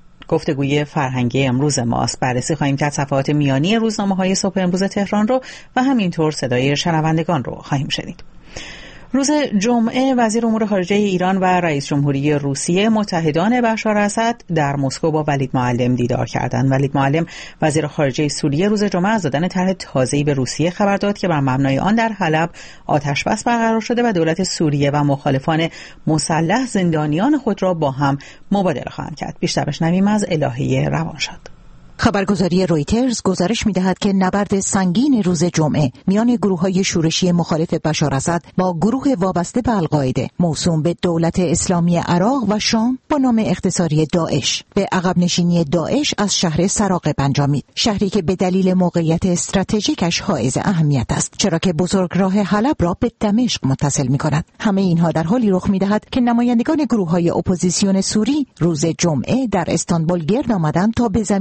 گفتگوی فرهنگی امروز ماست. بررسی خواهیم کرد صفحات میانی روزنامه‌های صبح امروز تهران رو و همینطور صدای شنوندگان رو خواهیم شنید. روز جمعه وزیر امور خارجه ایران و رئیس جمهوری روسیه متحدان بشار اسد در مسکو با ولید معلم دیدار کردند. ولید معلم وزیر خارجه سوریه روز جمعه از دادن طرح تازه‌ای به روسیه خبر داد که بر مبنای آن در حلب آتش‌بس برقرار شده و دولت سوریه و مخالفان مسلح زندانیان خود را با هم مبادله خواهند کرد. بیشتر بشنویم از الهه روانشاد. خبرگزاری رویترز گزارش می‌دهد که نبرد سنگین روز جمعه میان گروه‌های شورشی مخالف بشار اسد با گروه وابسته به القاعده موسوم به دولت اسلامی عراق و شام با نام اختصاری داعش به عقب نشینی داعش از شهر سراقب انجامید، شهری که به دلیل موقعیت استراتژیکش حائز اهمیت است، چرا که بزرگراه حلب را به دمشق متصل می‌کند. همه اینها در حالی رخ می‌دهد که نمایندگان گروه‌های اپوزیسیون سوری روز جمعه در استانبول گرد آمدند تا به زمینه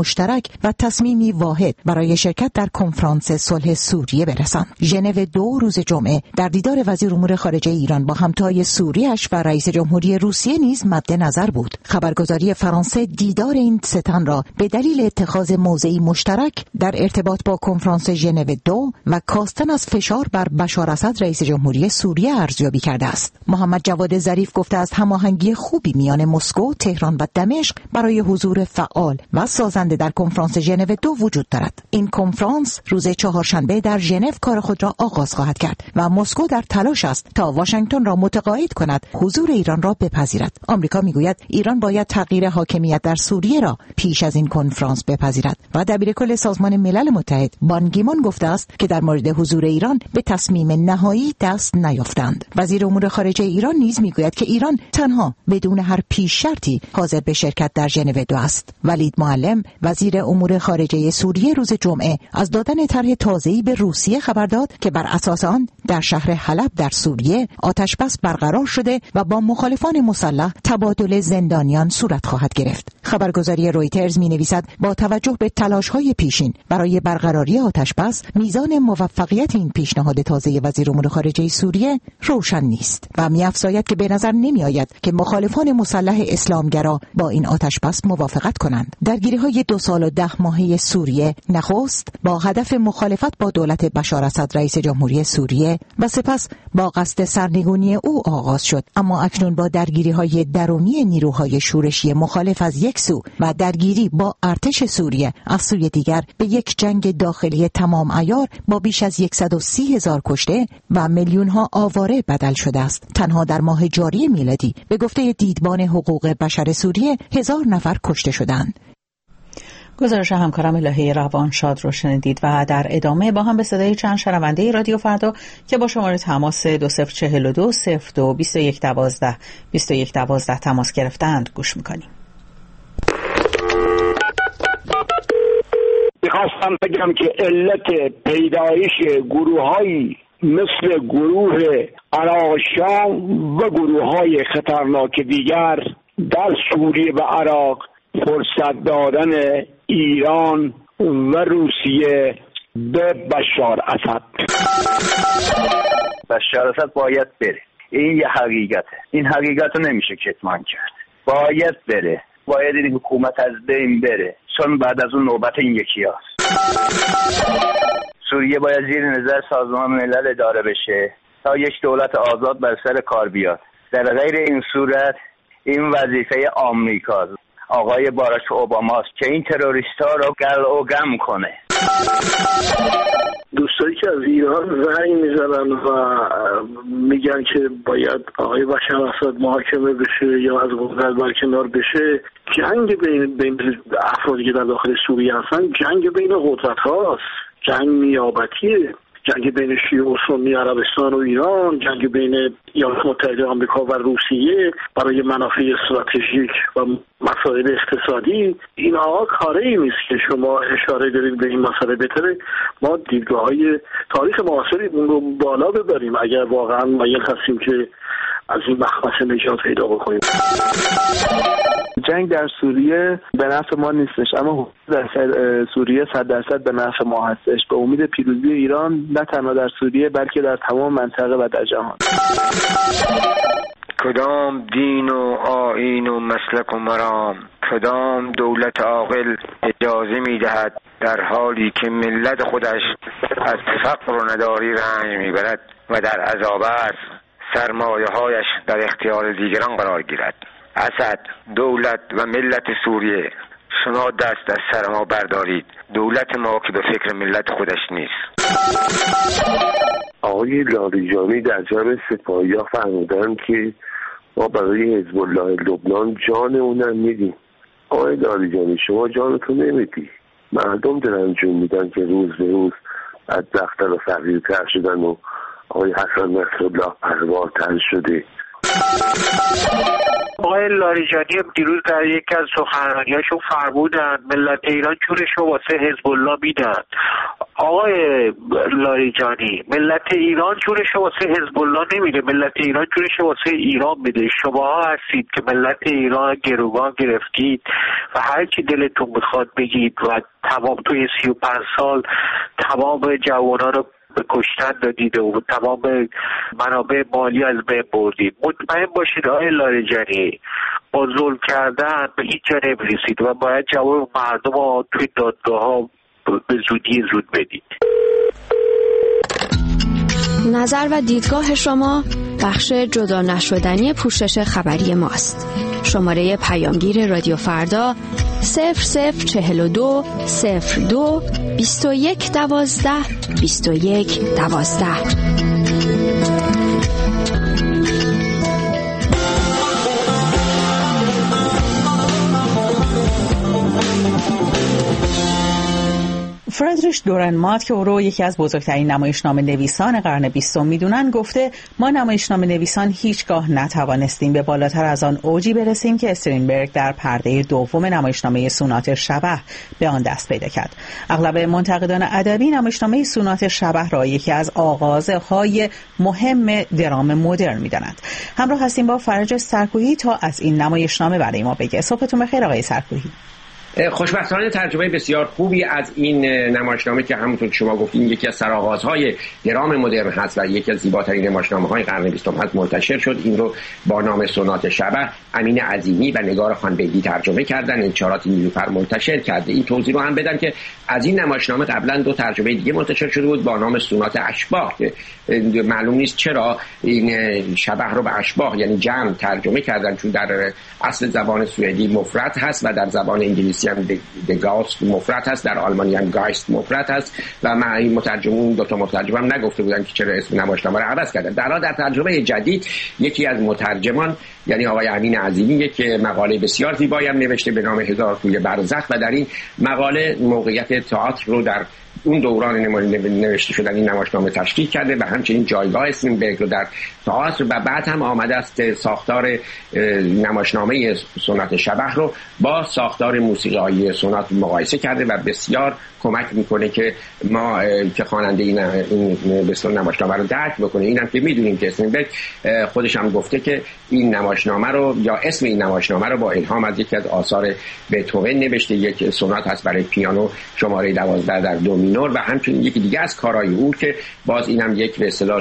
مشترک و تصمیمی واحد برای شرکت در کنفرانس صلح سوریه برسند. ژنو دو روز جمعه در دیدار وزیر امور خارجه ایران با همتای سوریه‌اش و رئیس جمهوری روسیه نیز مد نظر بود. خبرگزاری فرانسه دیدار این سه تن را به دلیل اتخاذ موضعی مشترک در ارتباط با کنفرانس ژنو دو و کاستن از فشار بر بشار اسد رئیس جمهوری سوریه ارزیابی کرده است. محمد جواد ظریف گفته است هماهنگی خوبی میان مسکو، تهران و دمشق برای حضور فعال و سازنده در کنفرانس ژنو دو وجود دارد. این کنفرانس روز چهارشنبه در ژنو کار خود را آغاز خواهد کرد و مسکو در تلاش است تا واشنگتن را متقاعد کند حضور ایران را بپذیرد. آمریکا میگوید ایران باید تغییر حاکمیت در سوریه را پیش از این کنفرانس بپذیرد و دبیرکل سازمان ملل متحد بان کی مون گفته است که در مورد حضور ایران به تصمیم نهایی دست نیافتند. وزیر امور خارجه ایران نیز میگوید که ایران تنها بدون هر پیش شرطی حاضر به شرکت در ژنو دو است. ولید معلم وزیر امور خارجه سوریه روز جمعه از دادن طرح تازه‌ای به روسیه خبر داد که بر اساس آن در شهر حلب در سوریه آتش‌بس برقرار شده و با مخالفان مسلح تبادل زندانیان صورت خواهد گرفت. خبرگزاری رویترز می‌نویسد با توجه به تلاش‌های پیشین برای برقراری آتش‌بس میزان موفقیت این پیشنهاد تازه وزیر امور خارجه سوریه روشن نیست و می‌افزاید که به نظر نمی‌آید که مخالفان مسلح اسلامگرا با این آتش‌بس موافقت کنند. درگیری‌های دو سال و ده ماهه سوریه نخست با هدف مخالفت با دولت بشار اسد رئیس جمهوری سوریه و سپس با قصد سرنگونی او آغاز شد، اما اکنون با درگیری‌های درونی نیروهای شورشی مخالف از یک سو و درگیری با ارتش سوریه از سوی دیگر به یک جنگ داخلی تمام عیار با بیش از صد و سی هزار کشته و میلیون‌ها آواره بدل شده است. تنها در ماه جاری میلادی به گفته دیدبان حقوق بشر سوریه هزار نفر کشته شدند. گزارش همکارم الهه روانشاد رو شنیدید و در ادامه با هم به صدای چند شنونده رادیو فردا که با شماره تماس دو صفر چهل و دو صفر دو بیست و یک دوازده بیست و یک دوازده تماس گرفتند گوش میکنیم. میخواستم بگم که علت پیدایش گروه‌هایی مثل گروه عراق شام و گروه‌های خطرناک دیگر در سوریه و عراق فرصت دادن ایران و روسیه به بشار اسد. بشار اسد باید بره، این یه حقیقته، این حقیقت رو نمیشه کتمان کرد، باید بره، باید این حکومت از بین بره، چون بعد از اون نوبت این یکی هست. سوریه باید زیر نظر سازمان ملل اداره بشه تا یک دولت آزاد بر سر کار بیاد. در غیر این صورت این وظیفه آمریکاست، آقای باراک اوباماست که این تروریست‌ها رو گل و گم کنه. دوستایی که از ایران زنگ میزنن و میگن که باید آقای بشار اسد محاکمه بشه یا از قدرت برکنار بشه، جنگ بین بین افرادی که در داخل سوریه هستن جنگ بین قدرت هاست، جنگ نیابتیه، جنگ بین شیعه و سنی عربستان و ایران، جنگ بین ایالات متحده آمریکا و روسیه برای منافع استراتژیک و مسائل اقتصادی. این آقا کاری ای نیست که شما اشاره دارید به این مسئله. بهتره ما دیدگاه‌های تاریخ معاصری اون رو بالا ببریم اگر واقعا مایل هستیم که از این مخمسه نجات پیدا بکنیم. جنگ در سوریه به نفع ما نیستش، اما در سوریه صد درصد به نفع ما هستش، به امید پیروزی ایران نه تنها در سوریه بلکه در تمام منطقه و در جهان. کدام دین و آیین و مسلک و مرام، کدام دولت عاقل اجازه میدهد در حالی که ملت خودش از فقر و نداری رنج میبرد و در عذاب است سرمایه هایش در اختیار دیگران قرار گیرد. اسد، دولت و ملت سوریه، شما دست از سر ما بردارید. دولت ما که به فکر ملت خودش نیست. آقای لاریجانی در جمع سپاهی ها فرمودن که ما برای حزب الله لبنان جان اونم میدیم. آقای لاریجانی شما جانتون نمیدی، مردم دارن جون میدن که روز به روز بدبخت‌تر و فقیرتر شدن و آقای حسن نصرالله پروارتر شده. آقای لاریجانی دیروز در یکی از سخنرانی‌هاشون فرمودن ملت ایران جورش رو واسه حزب الله میدن. آقای لاریجانی، ملت ایران جونش واسه حزب الله نمیده، ملت ایران جونش واسه ایران میده. شما هستید که ملت ایران گروگان گرفتید و هر چی دلتون میخواد بگید و تمام توی سی و پنج سال تمام جوانا رو به کشتن دادید و تمام منابع مالی از بین بردید. مطمئن باشید آقای لاریجانی، با ظلم کردن به هیچ جا نمیرسید و باید جواب مردم رو توی دادگاه ها به زودی زود بدید. نظر و دیدگاه شما بخش جدا نشدنی پوشش خبری ماست. شماره پیامگیر رادیو فردا صفر صفر چهل و دو صفر دو بیست و یک دوازده بیست و یک دوازده. فردریش دورنمات که او رو یکی از بزرگترین نمایشنامه نویسان قرن بیستم میدونن گفته ما نمایشنامه نویسان هیچگاه نتوانستیم به بالاتر از آن اوجی برسیم که استرینبرگ در پرده دوم نمایشنامه سونات شبح به آن دست پیدا کرد. اغلب منتقدان ادبی نمایشنامه سونات شبح را یکی از آغازهای مهم درام مدرن میدانند. همراه هستیم با فرج سرکوهی تا از این نمایشنامه برای ما بگه. صبحتون بخیر آقای سرکوهی. خوشبختانه ترجمه بسیار خوبی از این نمایشنامه که همونطور که شما گفتین یکی از سرآغازهای درام مدرن هست و یکی از زیباترین نمایشنامه‌های قرن بیستم هست منتشر شد. این رو با نام سونات شبح امین عظیمی و نگار خانبیلی ترجمه کردن، انتشارات نیلوفر منتشر کرده. این توضیح رو هم بدم که از این نمایشنامه قبلا دو ترجمه دیگه منتشر شده بود با نام سونات اشباح که معلوم نیست چرا این شبح رو به اشباح یعنی جمع ترجمه کردن، چون در اصل زبان سوئدی مفرد هست و در زبان انگلیسی هم دگاست مفرد هست، در آلمانی هم گایست مفرد هست و معنی مترجمون دو تا مترجم هم نگفته بودن که چرا اسم نمایشنامه رو عوض کردن. در حال در ترجمه جدید یکی از مترجمان یعنی آقای امین عظیمی که مقاله بسیار زیبایی هم نوشته به نام هزار کوی برزخ و در این مقاله موقعیت تئاتر رو در اون دوران نوشته شدن این نمایشنامه تشریح کرده و همچنین جایگاه استرینبرگ رو در تئاتر و بعد هم آمده است ساختار نمایشنامه سونات شبح رو با ساختار موسیقایی سونات مقایسه کرده و بسیار کمک میکنه که ما که خواننده این این بسیار نمایشنامه رو درک بکنه. اینم که میدونیم که استرینبرگ خودش هم گفته که این نمایشنامه رو یا اسم این نمایشنامه رو با الهام از یکی از آثار بتهوون نوشته. یک سونات هست برای پیانو شماره دوازده در دو مینور و همچنین یکی دیگه از کارهای او که باز اینم یک به اصطلاح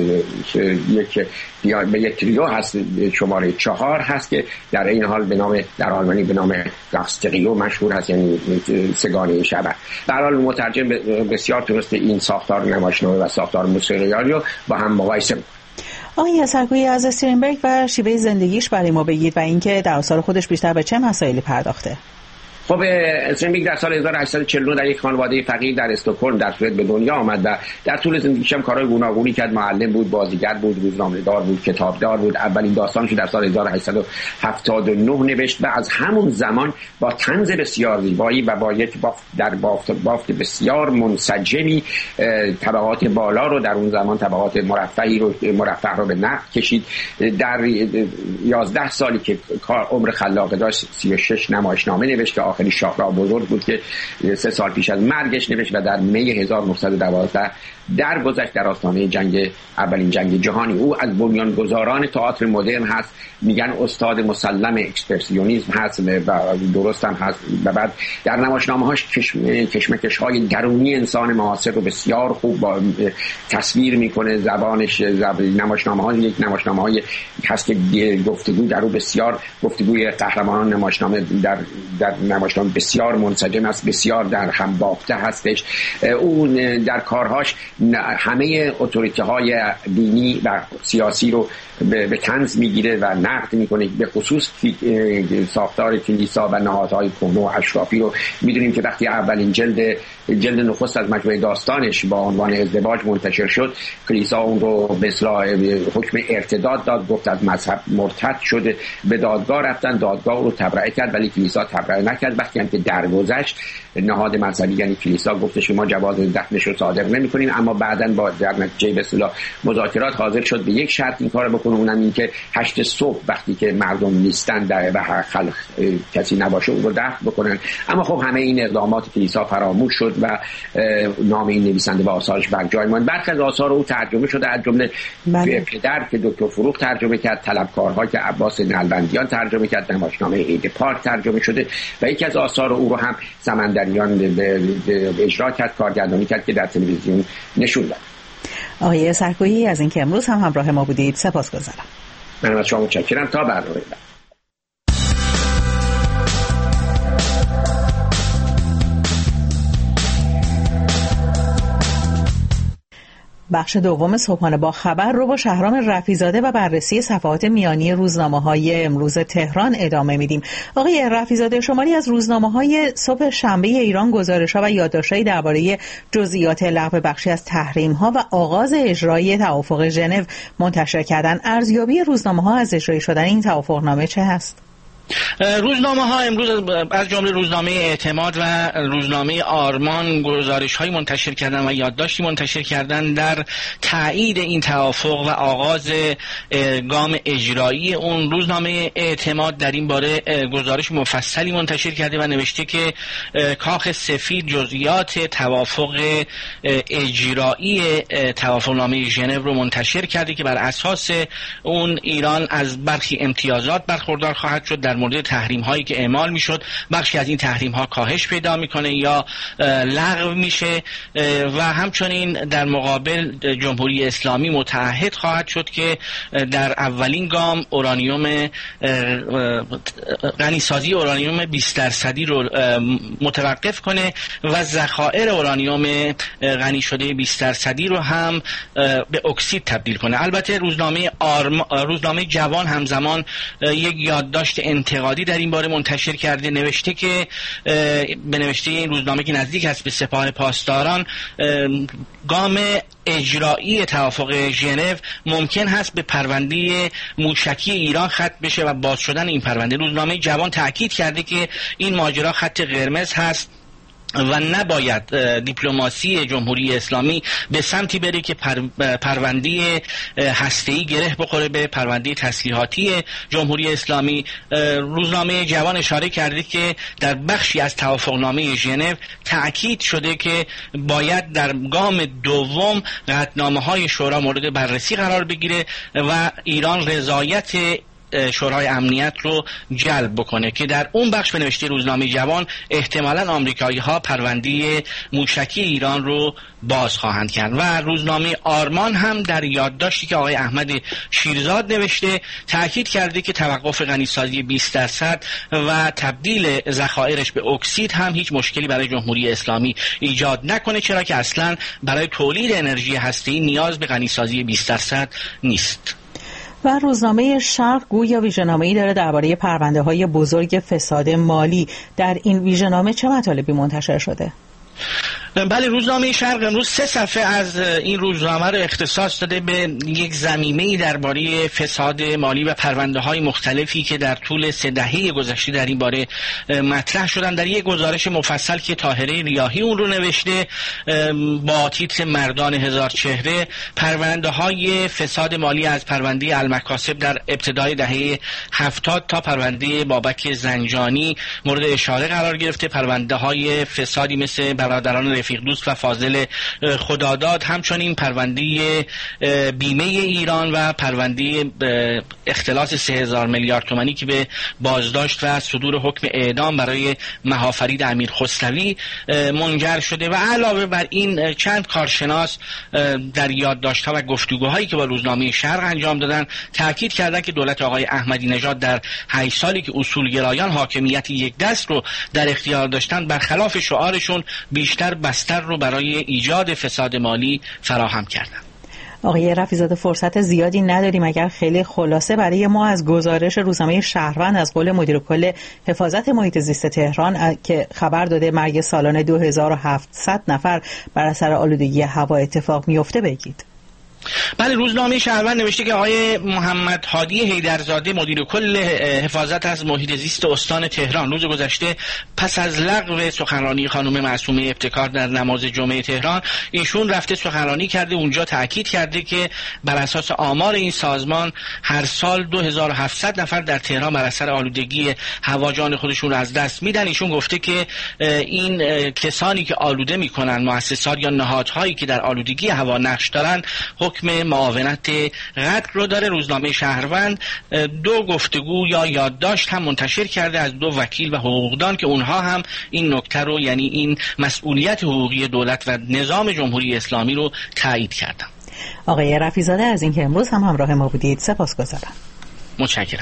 یک به یک تریو هست شماره چهار هست که در این حال به نام در آلمانی به نام گاستریو مشهور هست، یعنی سگانه شبح. در حال مترجم بسیار درست این ساختار نمایشنامه و ساختار موسیقایی رو با هم مقایسه می‌کنه. آقای سرکوهی از استرینبرگ و شیوه زندگیش برای ما بگید و اینکه در آثار خودش بیشتر به چه مسائلی پرداخته؟ خب استرینبرگ در سال هزار و هشتصد و چهل و نه در یک خانواده فقیر در استکهلم در سوئد به دنیا آمد و در طول زندگیش هم کارهای گوناگونی کرد. معلم بود، بازیگر بود، روزنامه‌نگار بود، کتابدار بود. اولین داستانش در سال هزار و هشتصد و هفتاد و نه نوشت و از همون زمان با طنز بسیار زیبایی و با یک بافت در بافت بافت بسیار منسجمی طبقات بالا رو در اون زمان طبقات مرفهی رو مرفه رو به نقد کشید. در یازده سالی که کار عمر خلاقه داشت سی و شش نمایشنامه نوشت که آخری شاهراه بزرگ بود که سه سال پیش از مرگش نوشت و در می هزار و نهصد و دوازده درگذشت در آستانه جنگ اولین جنگ جهانی. او از بنیانگذاران تئاتر مدرن هست، میگن استاد مسلم اکسپرسیونیسم هست و درست هم هست و بعد در نمایشنامه‌هاش کشمکش‌های درونی انسان معاصر رو بسیار خوب با تصویر میکنه. زبانش زب... نمایشنامه‌ها یک نمایشنامه‌های هست که گفتگو در او بسیار گفتگوی قهرمانان نمایشنامه در در نمایشنامه بسیار منسجم است، بسیار در هم بافته هستش. او در کارهاش همه اتوریته های دینی و سیاسی رو به طنز میگیره و نقد میکنه. به خصوص ساختار کلیسا و نهادهای کهنه و اشرافی رو میدونیم که وقتی اولین جلد جلد نخست از مجموعه داستانش با عنوان ازدواج منتشر شد، کلیسا اون رو به اصطلاح حکم ارتداد داد، گفت از مذهب مرتد شده. به دادگاه رفتن، دادگاه رو تبرئه کرد ولی کلیسا تبرئه نکرد. وقتی هم که درگذشت نهاد مذهبی یعنی کلیسا گفتش ما جواز دفنش رو صادر نمی‌کنیم، اما بعداً با در نتیجه به اصطلاح مذاکرات حاضر شد به یک شرط این کارو بکنه، اونم این که هشت صبح وقتی که مردم نیستن در و خلق کسی نباشه اون رو دفن بکنن. اما خب همه این اقدامات کلیسا فراموش شد و نام این نویسنده و آثارش بر جای ماند. برخی از آثار او ترجمه شده، از جمله پدر که دکتر فروغ ترجمه کرد، طلبکارها که عباس نلبندیان ترجمه کرد، نمایشنامه عید پارک ترجمه شده و یکی از آثار او رو هم سمندریان به اجرا کرد، کارگردانی کرد که در تلویزیون نشون داد. آقای سرکویی از اینکه امروز هم همراه ما بودید سپاسگزارم. من از شما متشکرم. تا برنامه بعد. بخش دوم صبحانه با خبر رو با شهرام رفیزاده و بررسی صفحات میانی روزنامه‌های امروز تهران ادامه میدیم. آقای رفیزاده، شماری از روزنامه‌های صبح شنبه ایران گزارش‌ها و یادداشت‌هایی درباره جزئیات لغو بخشی از تحریم‌ها و آغاز اجرای توافق ژنو منتشر کردن. ارزیابی روزنامه‌ها از اجرای شدن این توافقنامه چه هست؟ روزنامه ها امروز از جمله روزنامه اعتماد و روزنامه آرمان گزارش های منتشر کردن و یادداشتی منتشر کردن در تایید این توافق و آغاز گام اجرایی اون. روزنامه اعتماد در این باره گزارش مفصلی منتشر کرده و نوشته که کاخ سفید جزئیات توافق اجرایی توافقنامه ژنو رو منتشر کرده که بر اساس اون ایران از برخی امتیازات برخوردار خواهد شد. در مورد تحریم هایی که اعمال میشد بخشی از این تحریم ها کاهش پیدا میکنه یا لغو میشه و همچنین در مقابل جمهوری اسلامی متعهد خواهد شد که در اولین گام اورانیوم غنیسازی اورانیوم بیست درصدی رو متوقف کنه و ذخایر اورانیوم غنی شده بیست درصدی رو هم به اکسید تبدیل کنه. البته روزنامه آرم... روزنامه جوان همزمان یک یادداشت انتقادی در این باره منتشر کرده. نوشته که به نوشته این روزنامه که نزدیک است به سپاه پاسداران، گام اجرایی توافق ژنو ممکن هست به پرونده موشکی ایران ختم بشه و باز شدن این پرونده. روزنامه جوان تاکید کرده که این ماجرا خط قرمز هست و نباید دیپلماسی جمهوری اسلامی به سمتی بره که پر پرونده هسته‌ای گره بخوره به پرونده تسلیحاتی جمهوری اسلامی. روزنامه جوان اشاره کرده که در بخشی از توافقنامه ژنو تأکید شده که باید در گام دوم قطعنامه‌های شورا مورد بررسی قرار بگیره و ایران رضایت شورای امنیت رو جلب بکنه که در اون بخش به نوشته روزنامه جوان احتمالاً آمریکایی ها پرونده موشکی ایران رو باز خواهند کرد. و روزنامه آرمان هم در یادداشتی که آقای احمد شیرزاد نوشته تاکید کرده که توقف غنیسازی بیست درصد و تبدیل ذخایرش به اکسید هم هیچ مشکلی برای جمهوری اسلامی ایجاد نکنه، چرا که اصلاً برای تولید انرژی هسته‌ای نیاز به غنیسازی بیست درصد نیست. و روزنامه شرق گویا ویژه‌نامه‌ای داره درباره پرونده‌های بزرگ فساد مالی. در این ویژه‌نامه چه مطالبی منتشر شده؟ بله، روزنامه شرق امروز سه صفحه از این روزنامه رو اختصاص داده به یک زمینه‌ای درباره فساد مالی و پرونده‌های مختلفی که در طول سه دهه گذشته در این باره مطرح شدن. در یک گزارش مفصل که طاهره ریاحی اون رو نوشته با تیتر مردان هزار چهره، پرونده‌های فساد مالی از پرونده المکاسب در ابتدای دهه هفتاد تا پرونده بابک زنجانی مورد اشاره قرار گرفته. پرونده‌های فسادی مثل برادران رفیق دوست و فاضل خداداد، همچنین پرونده بیمه ایران و پرونده اختلاس سه هزار میلیارد تومانی که به بازداشت و صدور حکم اعدام برای مهافرید امیر خسروی منجر شده. و علاوه بر این چند کارشناس در یادداشت‌ها و گفتگوهایی که با روزنامه شرق انجام دادن تاکید کردند که دولت آقای احمدی نژاد در هشت سالی که اصولگرایان حاکمیت یک دست رو در اختیار داشتن برخلاف شعارشون بیشتر بستر رو برای ایجاد فساد مالی فراهم کردن. آقای رفیزاده، فرصت زیادی نداریم، اگر خیلی خلاصه برای ما از گزارش روزنامه شهروند از قول مدیر کل حفاظت محیط زیست تهران که خبر داده مرگ سالانه دو هزار و هفتصد نفر بر اثر آلودگی هوا اتفاق میفته بگید. بله، روزنامه شهروند نوشته که آقای محمد هادی حیدرزاده مدیر کل حفاظت از محیط زیست استان تهران روز گذشته پس از لغو سخنرانی خانم معصومه ابتکار در نماز جمعه تهران، ایشون رفته سخنرانی کرده، اونجا تاکید کرده که بر اساس آمار این سازمان هر سال دو هزار و هفتصد نفر در تهران بر اثر آلودگی هوا جان خودشون رو از دست میدن. ایشون گفته که این کسانی که آلوده میکنن، مؤسسات یا نهادهایی که در آلودگی هوا نقش دارن، حکم معاونت قتل رو داره. روزنامه شهروند دو گفتگو یا یادداشت هم منتشر کرده از دو وکیل و حقوقدان که اونها هم این نکته رو، یعنی این مسئولیت حقوقی دولت و نظام جمهوری اسلامی رو تایید کردن. آقای رفیزاده از اینکه امروز هم همراه ما بودید سپاسگزارم. متشکرم.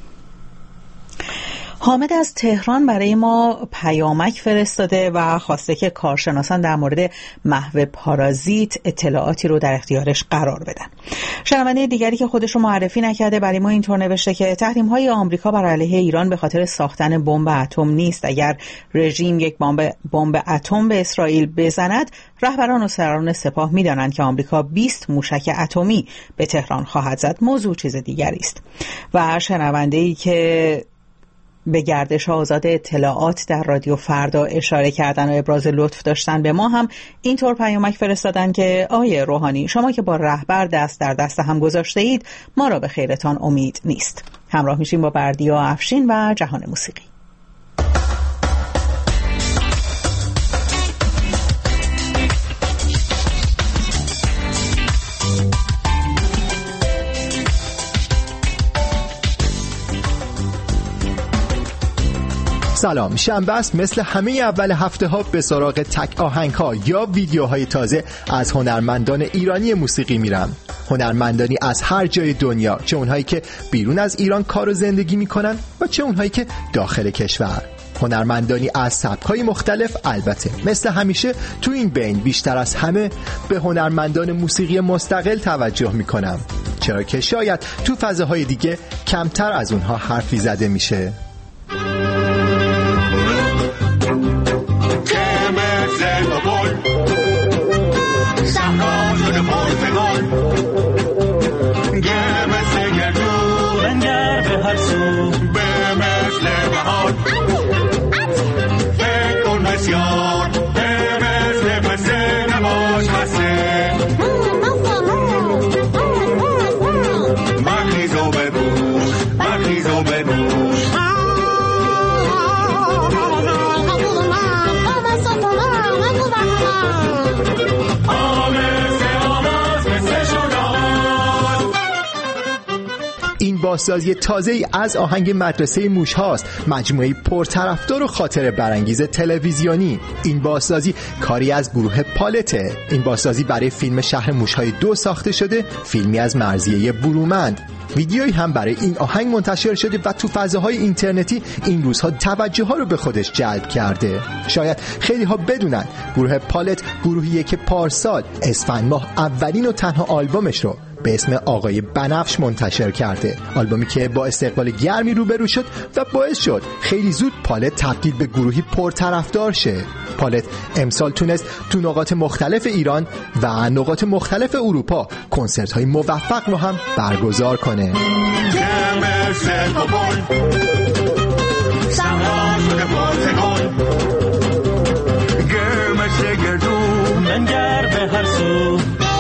حامد از تهران برای ما پیامک فرستاده و خواسته که کارشناسان در مورد محو پارازیت اطلاعاتی رو در اختیارش قرار بدن. شنونده دیگری که خودش رو معرفی نکرده برای ما اینطور نوشته که تحریم‌های آمریکا بر علیه ایران به خاطر ساختن بمب اتم نیست. اگر رژیم یک بمب بمب اتم به اسرائیل بزند، رهبران و سران سپاه می‌دانند که آمریکا بیست موشک اتمی به تهران خواهد زد. موضوع چیز دیگری است. و شنونده‌ای که به گردش آزاد اطلاعات در رادیو فردا اشاره کردن و ابراز لطف داشتن به ما هم اینطور پیامک فرستادن که آقای روحانی، شما که با رهبر دست در دست هم گذاشته اید، ما را به خیرتان امید نیست. همراه میشیم با بردیا افشین و جهان موسیقی. سلام، شنبه است. مثل همه اول هفته ها به سراغ تک آهنگ ها یا ویدیوهای تازه از هنرمندان ایرانی موسیقی میرم. هنرمندانی از هر جای دنیا، چه اونهایی که بیرون از ایران کار و زندگی میکنن و چه اونهایی که داخل کشور. هنرمندانی از سبک‌های مختلف. البته مثل همیشه تو این بین بیشتر از همه به هنرمندان موسیقی مستقل توجه میکنم، چرا که شاید تو فضاهای دیگه کمتر از اونها حرفی زده میشه. بازسازی تازه‌ای از آهنگ مدرسه موش هاست، مجموعه پرطرفدار و خاطره برانگیز تلویزیونی. این بازسازی کاری از گروه پالته. این بازسازی برای فیلم شهر موش‌های دو ساخته شده، فیلمی از مرضیه برومند. ویدیویی هم برای این آهنگ منتشر شده و تو فضاهای اینترنتی این روزها توجه ها رو به خودش جلب کرده. شاید خیلی ها بدونن گروه پالت گروهیه که پارسال اسفند ماه اولین و تنها آلبومش رو به اسم آقای بنفش منتشر کرده. آلبومی که با استقبال گرمی روبرو شد و باعث شد خیلی زود پالت تبدیل به گروهی پرطرفدار شه. پالت امسال تونست تو نقاط مختلف ایران و نقاط مختلف اروپا کنسرت های موفق رو هم برگزار کنه. منگر به هر سو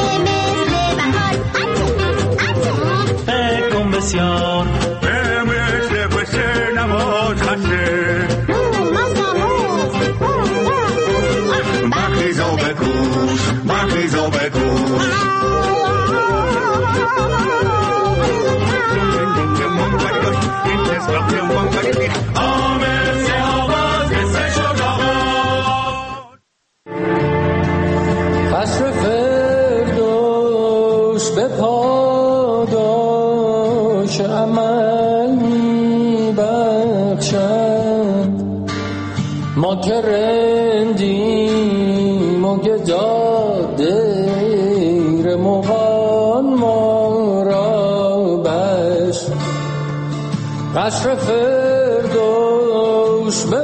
بکن بسیار به مثل بسر نماز خسته بخیز و بکوش بخیز و بکوش قصر فردوس به پاداش عمل می بخشد، ما که رندیم و گدا دیر مغان ما را بش. قصر فردوس به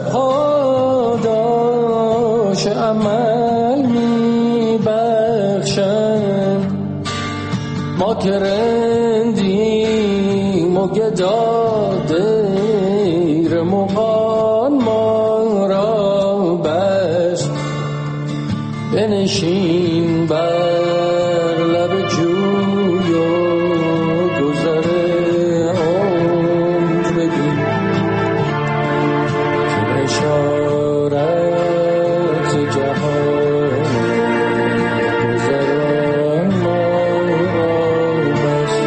پاداش عمل می بخشد، ما که رندیم و گدا دیر مغان ما را بست بنشین بر لب جوی و گذر عمر ببین که بشارت جهان گذران ما را بست.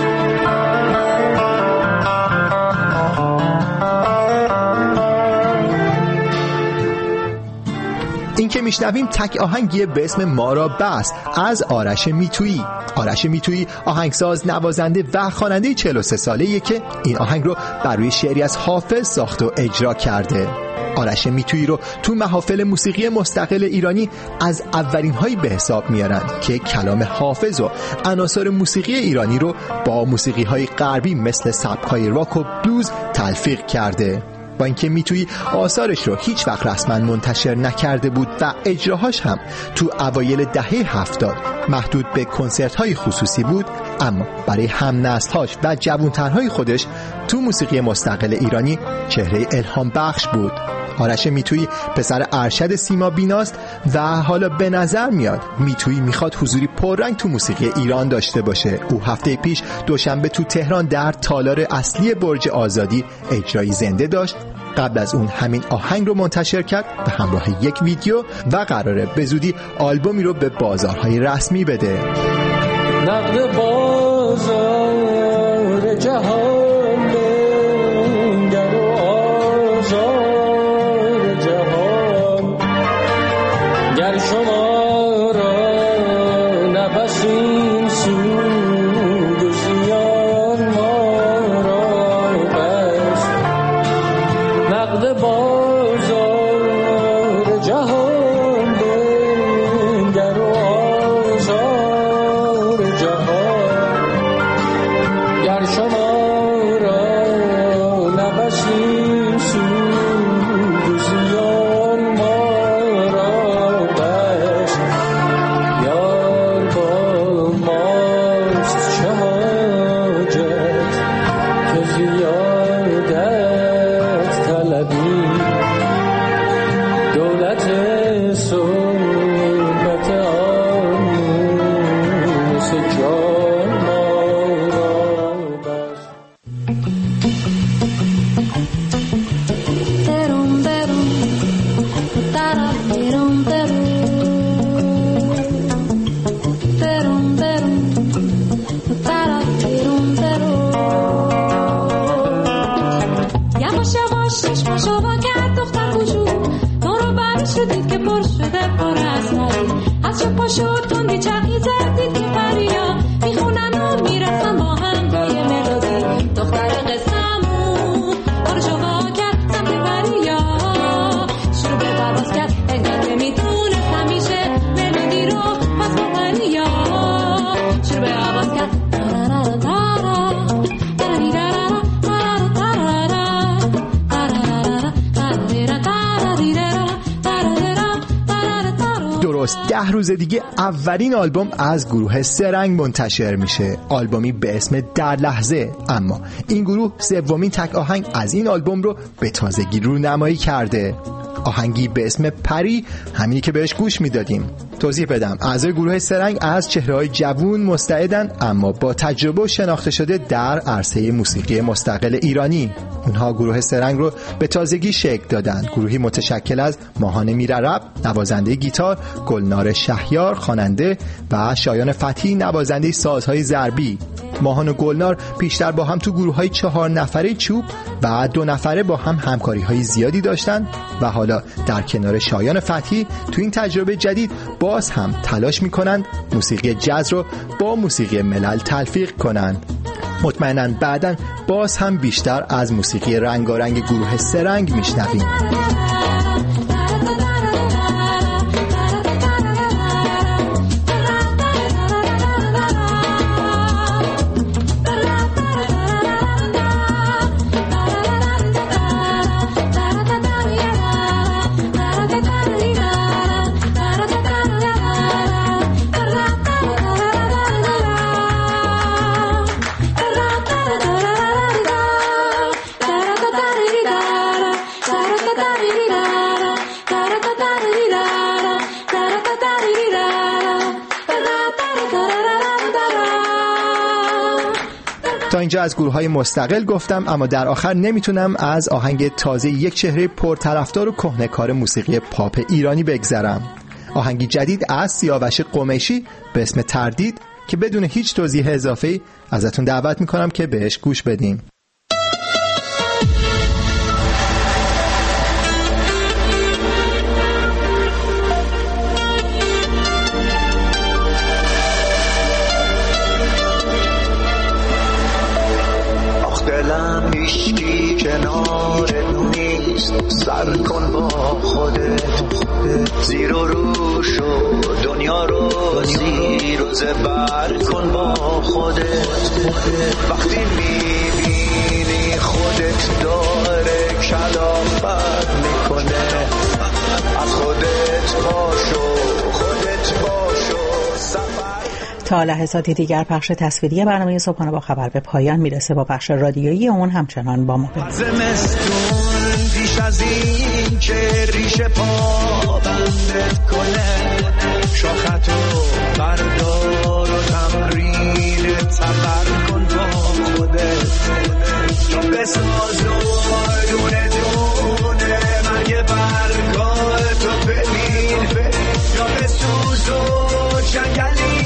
این که میشنویم تک آهنگیه به اسم ما را بس از آرش میتویی. آرش میتویی آهنگساز، نوازنده و خواننده چهل و سه ساله‌ایه که این آهنگ رو بر روی شعری از حافظ ساخت و اجرا کرده. آرش میتویی رو تو محافل موسیقی مستقل ایرانی از اولین هایی به حساب میارن که کلام حافظ و عناصر موسیقی ایرانی رو با موسیقی های غربی مثل سبک‌های راک و بلوز تلفیق کرده. با اینکه میتویی آثارش رو هیچ وقت رسما منتشر نکرده بود و اجراهاش هم تو اوایل دهه هفتاد محدود به کنسرت‌های خصوصی بود، اما برای هم نسل‌هاش و جوان‌ترهای خودش تو موسیقی مستقل ایرانی چهره الهام بخش بود. آرش میتویی پسر ارشد سیما بیناست و حالا به نظر میاد میتویی میخواد حضوری پررنگ تو موسیقی ایران داشته باشه. او هفته پیش دوشنبه تو تهران در تالار اصلی برج آزادی اجرایی زنده داشت. قبل از اون همین آهنگ رو منتشر کرد به همراه یک ویدیو و قراره به زودی آلبومی رو به بازارهای رسمی بده. نقد بازار جهان بنگر و آزار جهان، گر شما را نبسیم سود و زیان ما را بس. نقد بازار جهان بنگر و آزار جهان، گر شما را نبسیم سود و زیان ما را بس. یار با ماست چه حاجت که زیادت طلبی، دولت صحبت آموز جان ما را بس. Terum terum, tara terum terum, terum terum, tara terum terum. یواش یواش چشم شوا کرد دختر کوچو، تو رو بر شدید که پر شده پر از مالی. از چه پا شد تندی چرخی زدید که پریا میخونن و میرسن با هم با یه ملودی. دختر قصه‌مون برو شوا کرد سمت پریا، شروع به پرواز کرد انگار که میتونه همیشه ملودی رو پس با پریا. شروع به آواز کرد درست ده روز دیگه اولین آلبوم از گروه سرنگ منتشر میشه، آلبومی به اسم در لحظه. اما این گروه سومین تک آهنگ از این آلبوم رو به تازگی رونمایی کرده، آهنگی به اسم پری، همینی که بهش گوش میدادیم. توضیح بدم، اعضای گروه سرنگ از چهره‌های جوون مستعدن اما با تجربه و شناخته شده در عرصه موسیقی مستقل ایرانی. اونها گروه سرنگ رو به تازگی شکل دادن، گروهی متشکل از ماهان میرعرب نوازنده گیتار، گلنار شهیار خواننده و شایان فتحی نوازنده سازهای ضربی. ماهان و گلنار پیشتر با هم تو گروه‌های چهار نفره چوب و دو نفره با هم همکاری‌های زیادی داشتن و حالا در کنار شایان فتحی تو این تجربه جدید باز هم تلاش می‌کنند موسیقی جاز رو با موسیقی ملل تلفیق کنند. مطمئناً بعداً باز هم بیشتر از موسیقی رنگارنگ گروه سرنگ میشنویم. اینجا از گروه‌های مستقل گفتم، اما در آخر نمیتونم از آهنگ تازه یک چهره پرطرفدار و کهنه‌کار موسیقی پاپ ایرانی بگذرم. آهنگی جدید از سیاوش قمیشی به اسم تردید که بدون هیچ توضیح اضافه‌ای ازتون دعوت میکنم که بهش گوش بدیم. هیچکی کنار نیست، سر کن با خودت زیر و رو شو، دنیا رو زیر و زبر کن با خودت. وقتی میبینی خودت داره کلافت میکنه، از خودت باشو، خودت باشو سفر. تا لحظاتی دیگر پخش تصویری برنامه صبحانه با خبر به پایان میرسه. با پخش رادیویی اون همچنان با ما بمونید. زمستون پیش از این که ریشه پا بندت کنه، شاختو بردار و تمرین تبر کن با خودت. یا بساز و دونه دونه مگه برگاه تو ببین، یا بسوز و جنگلی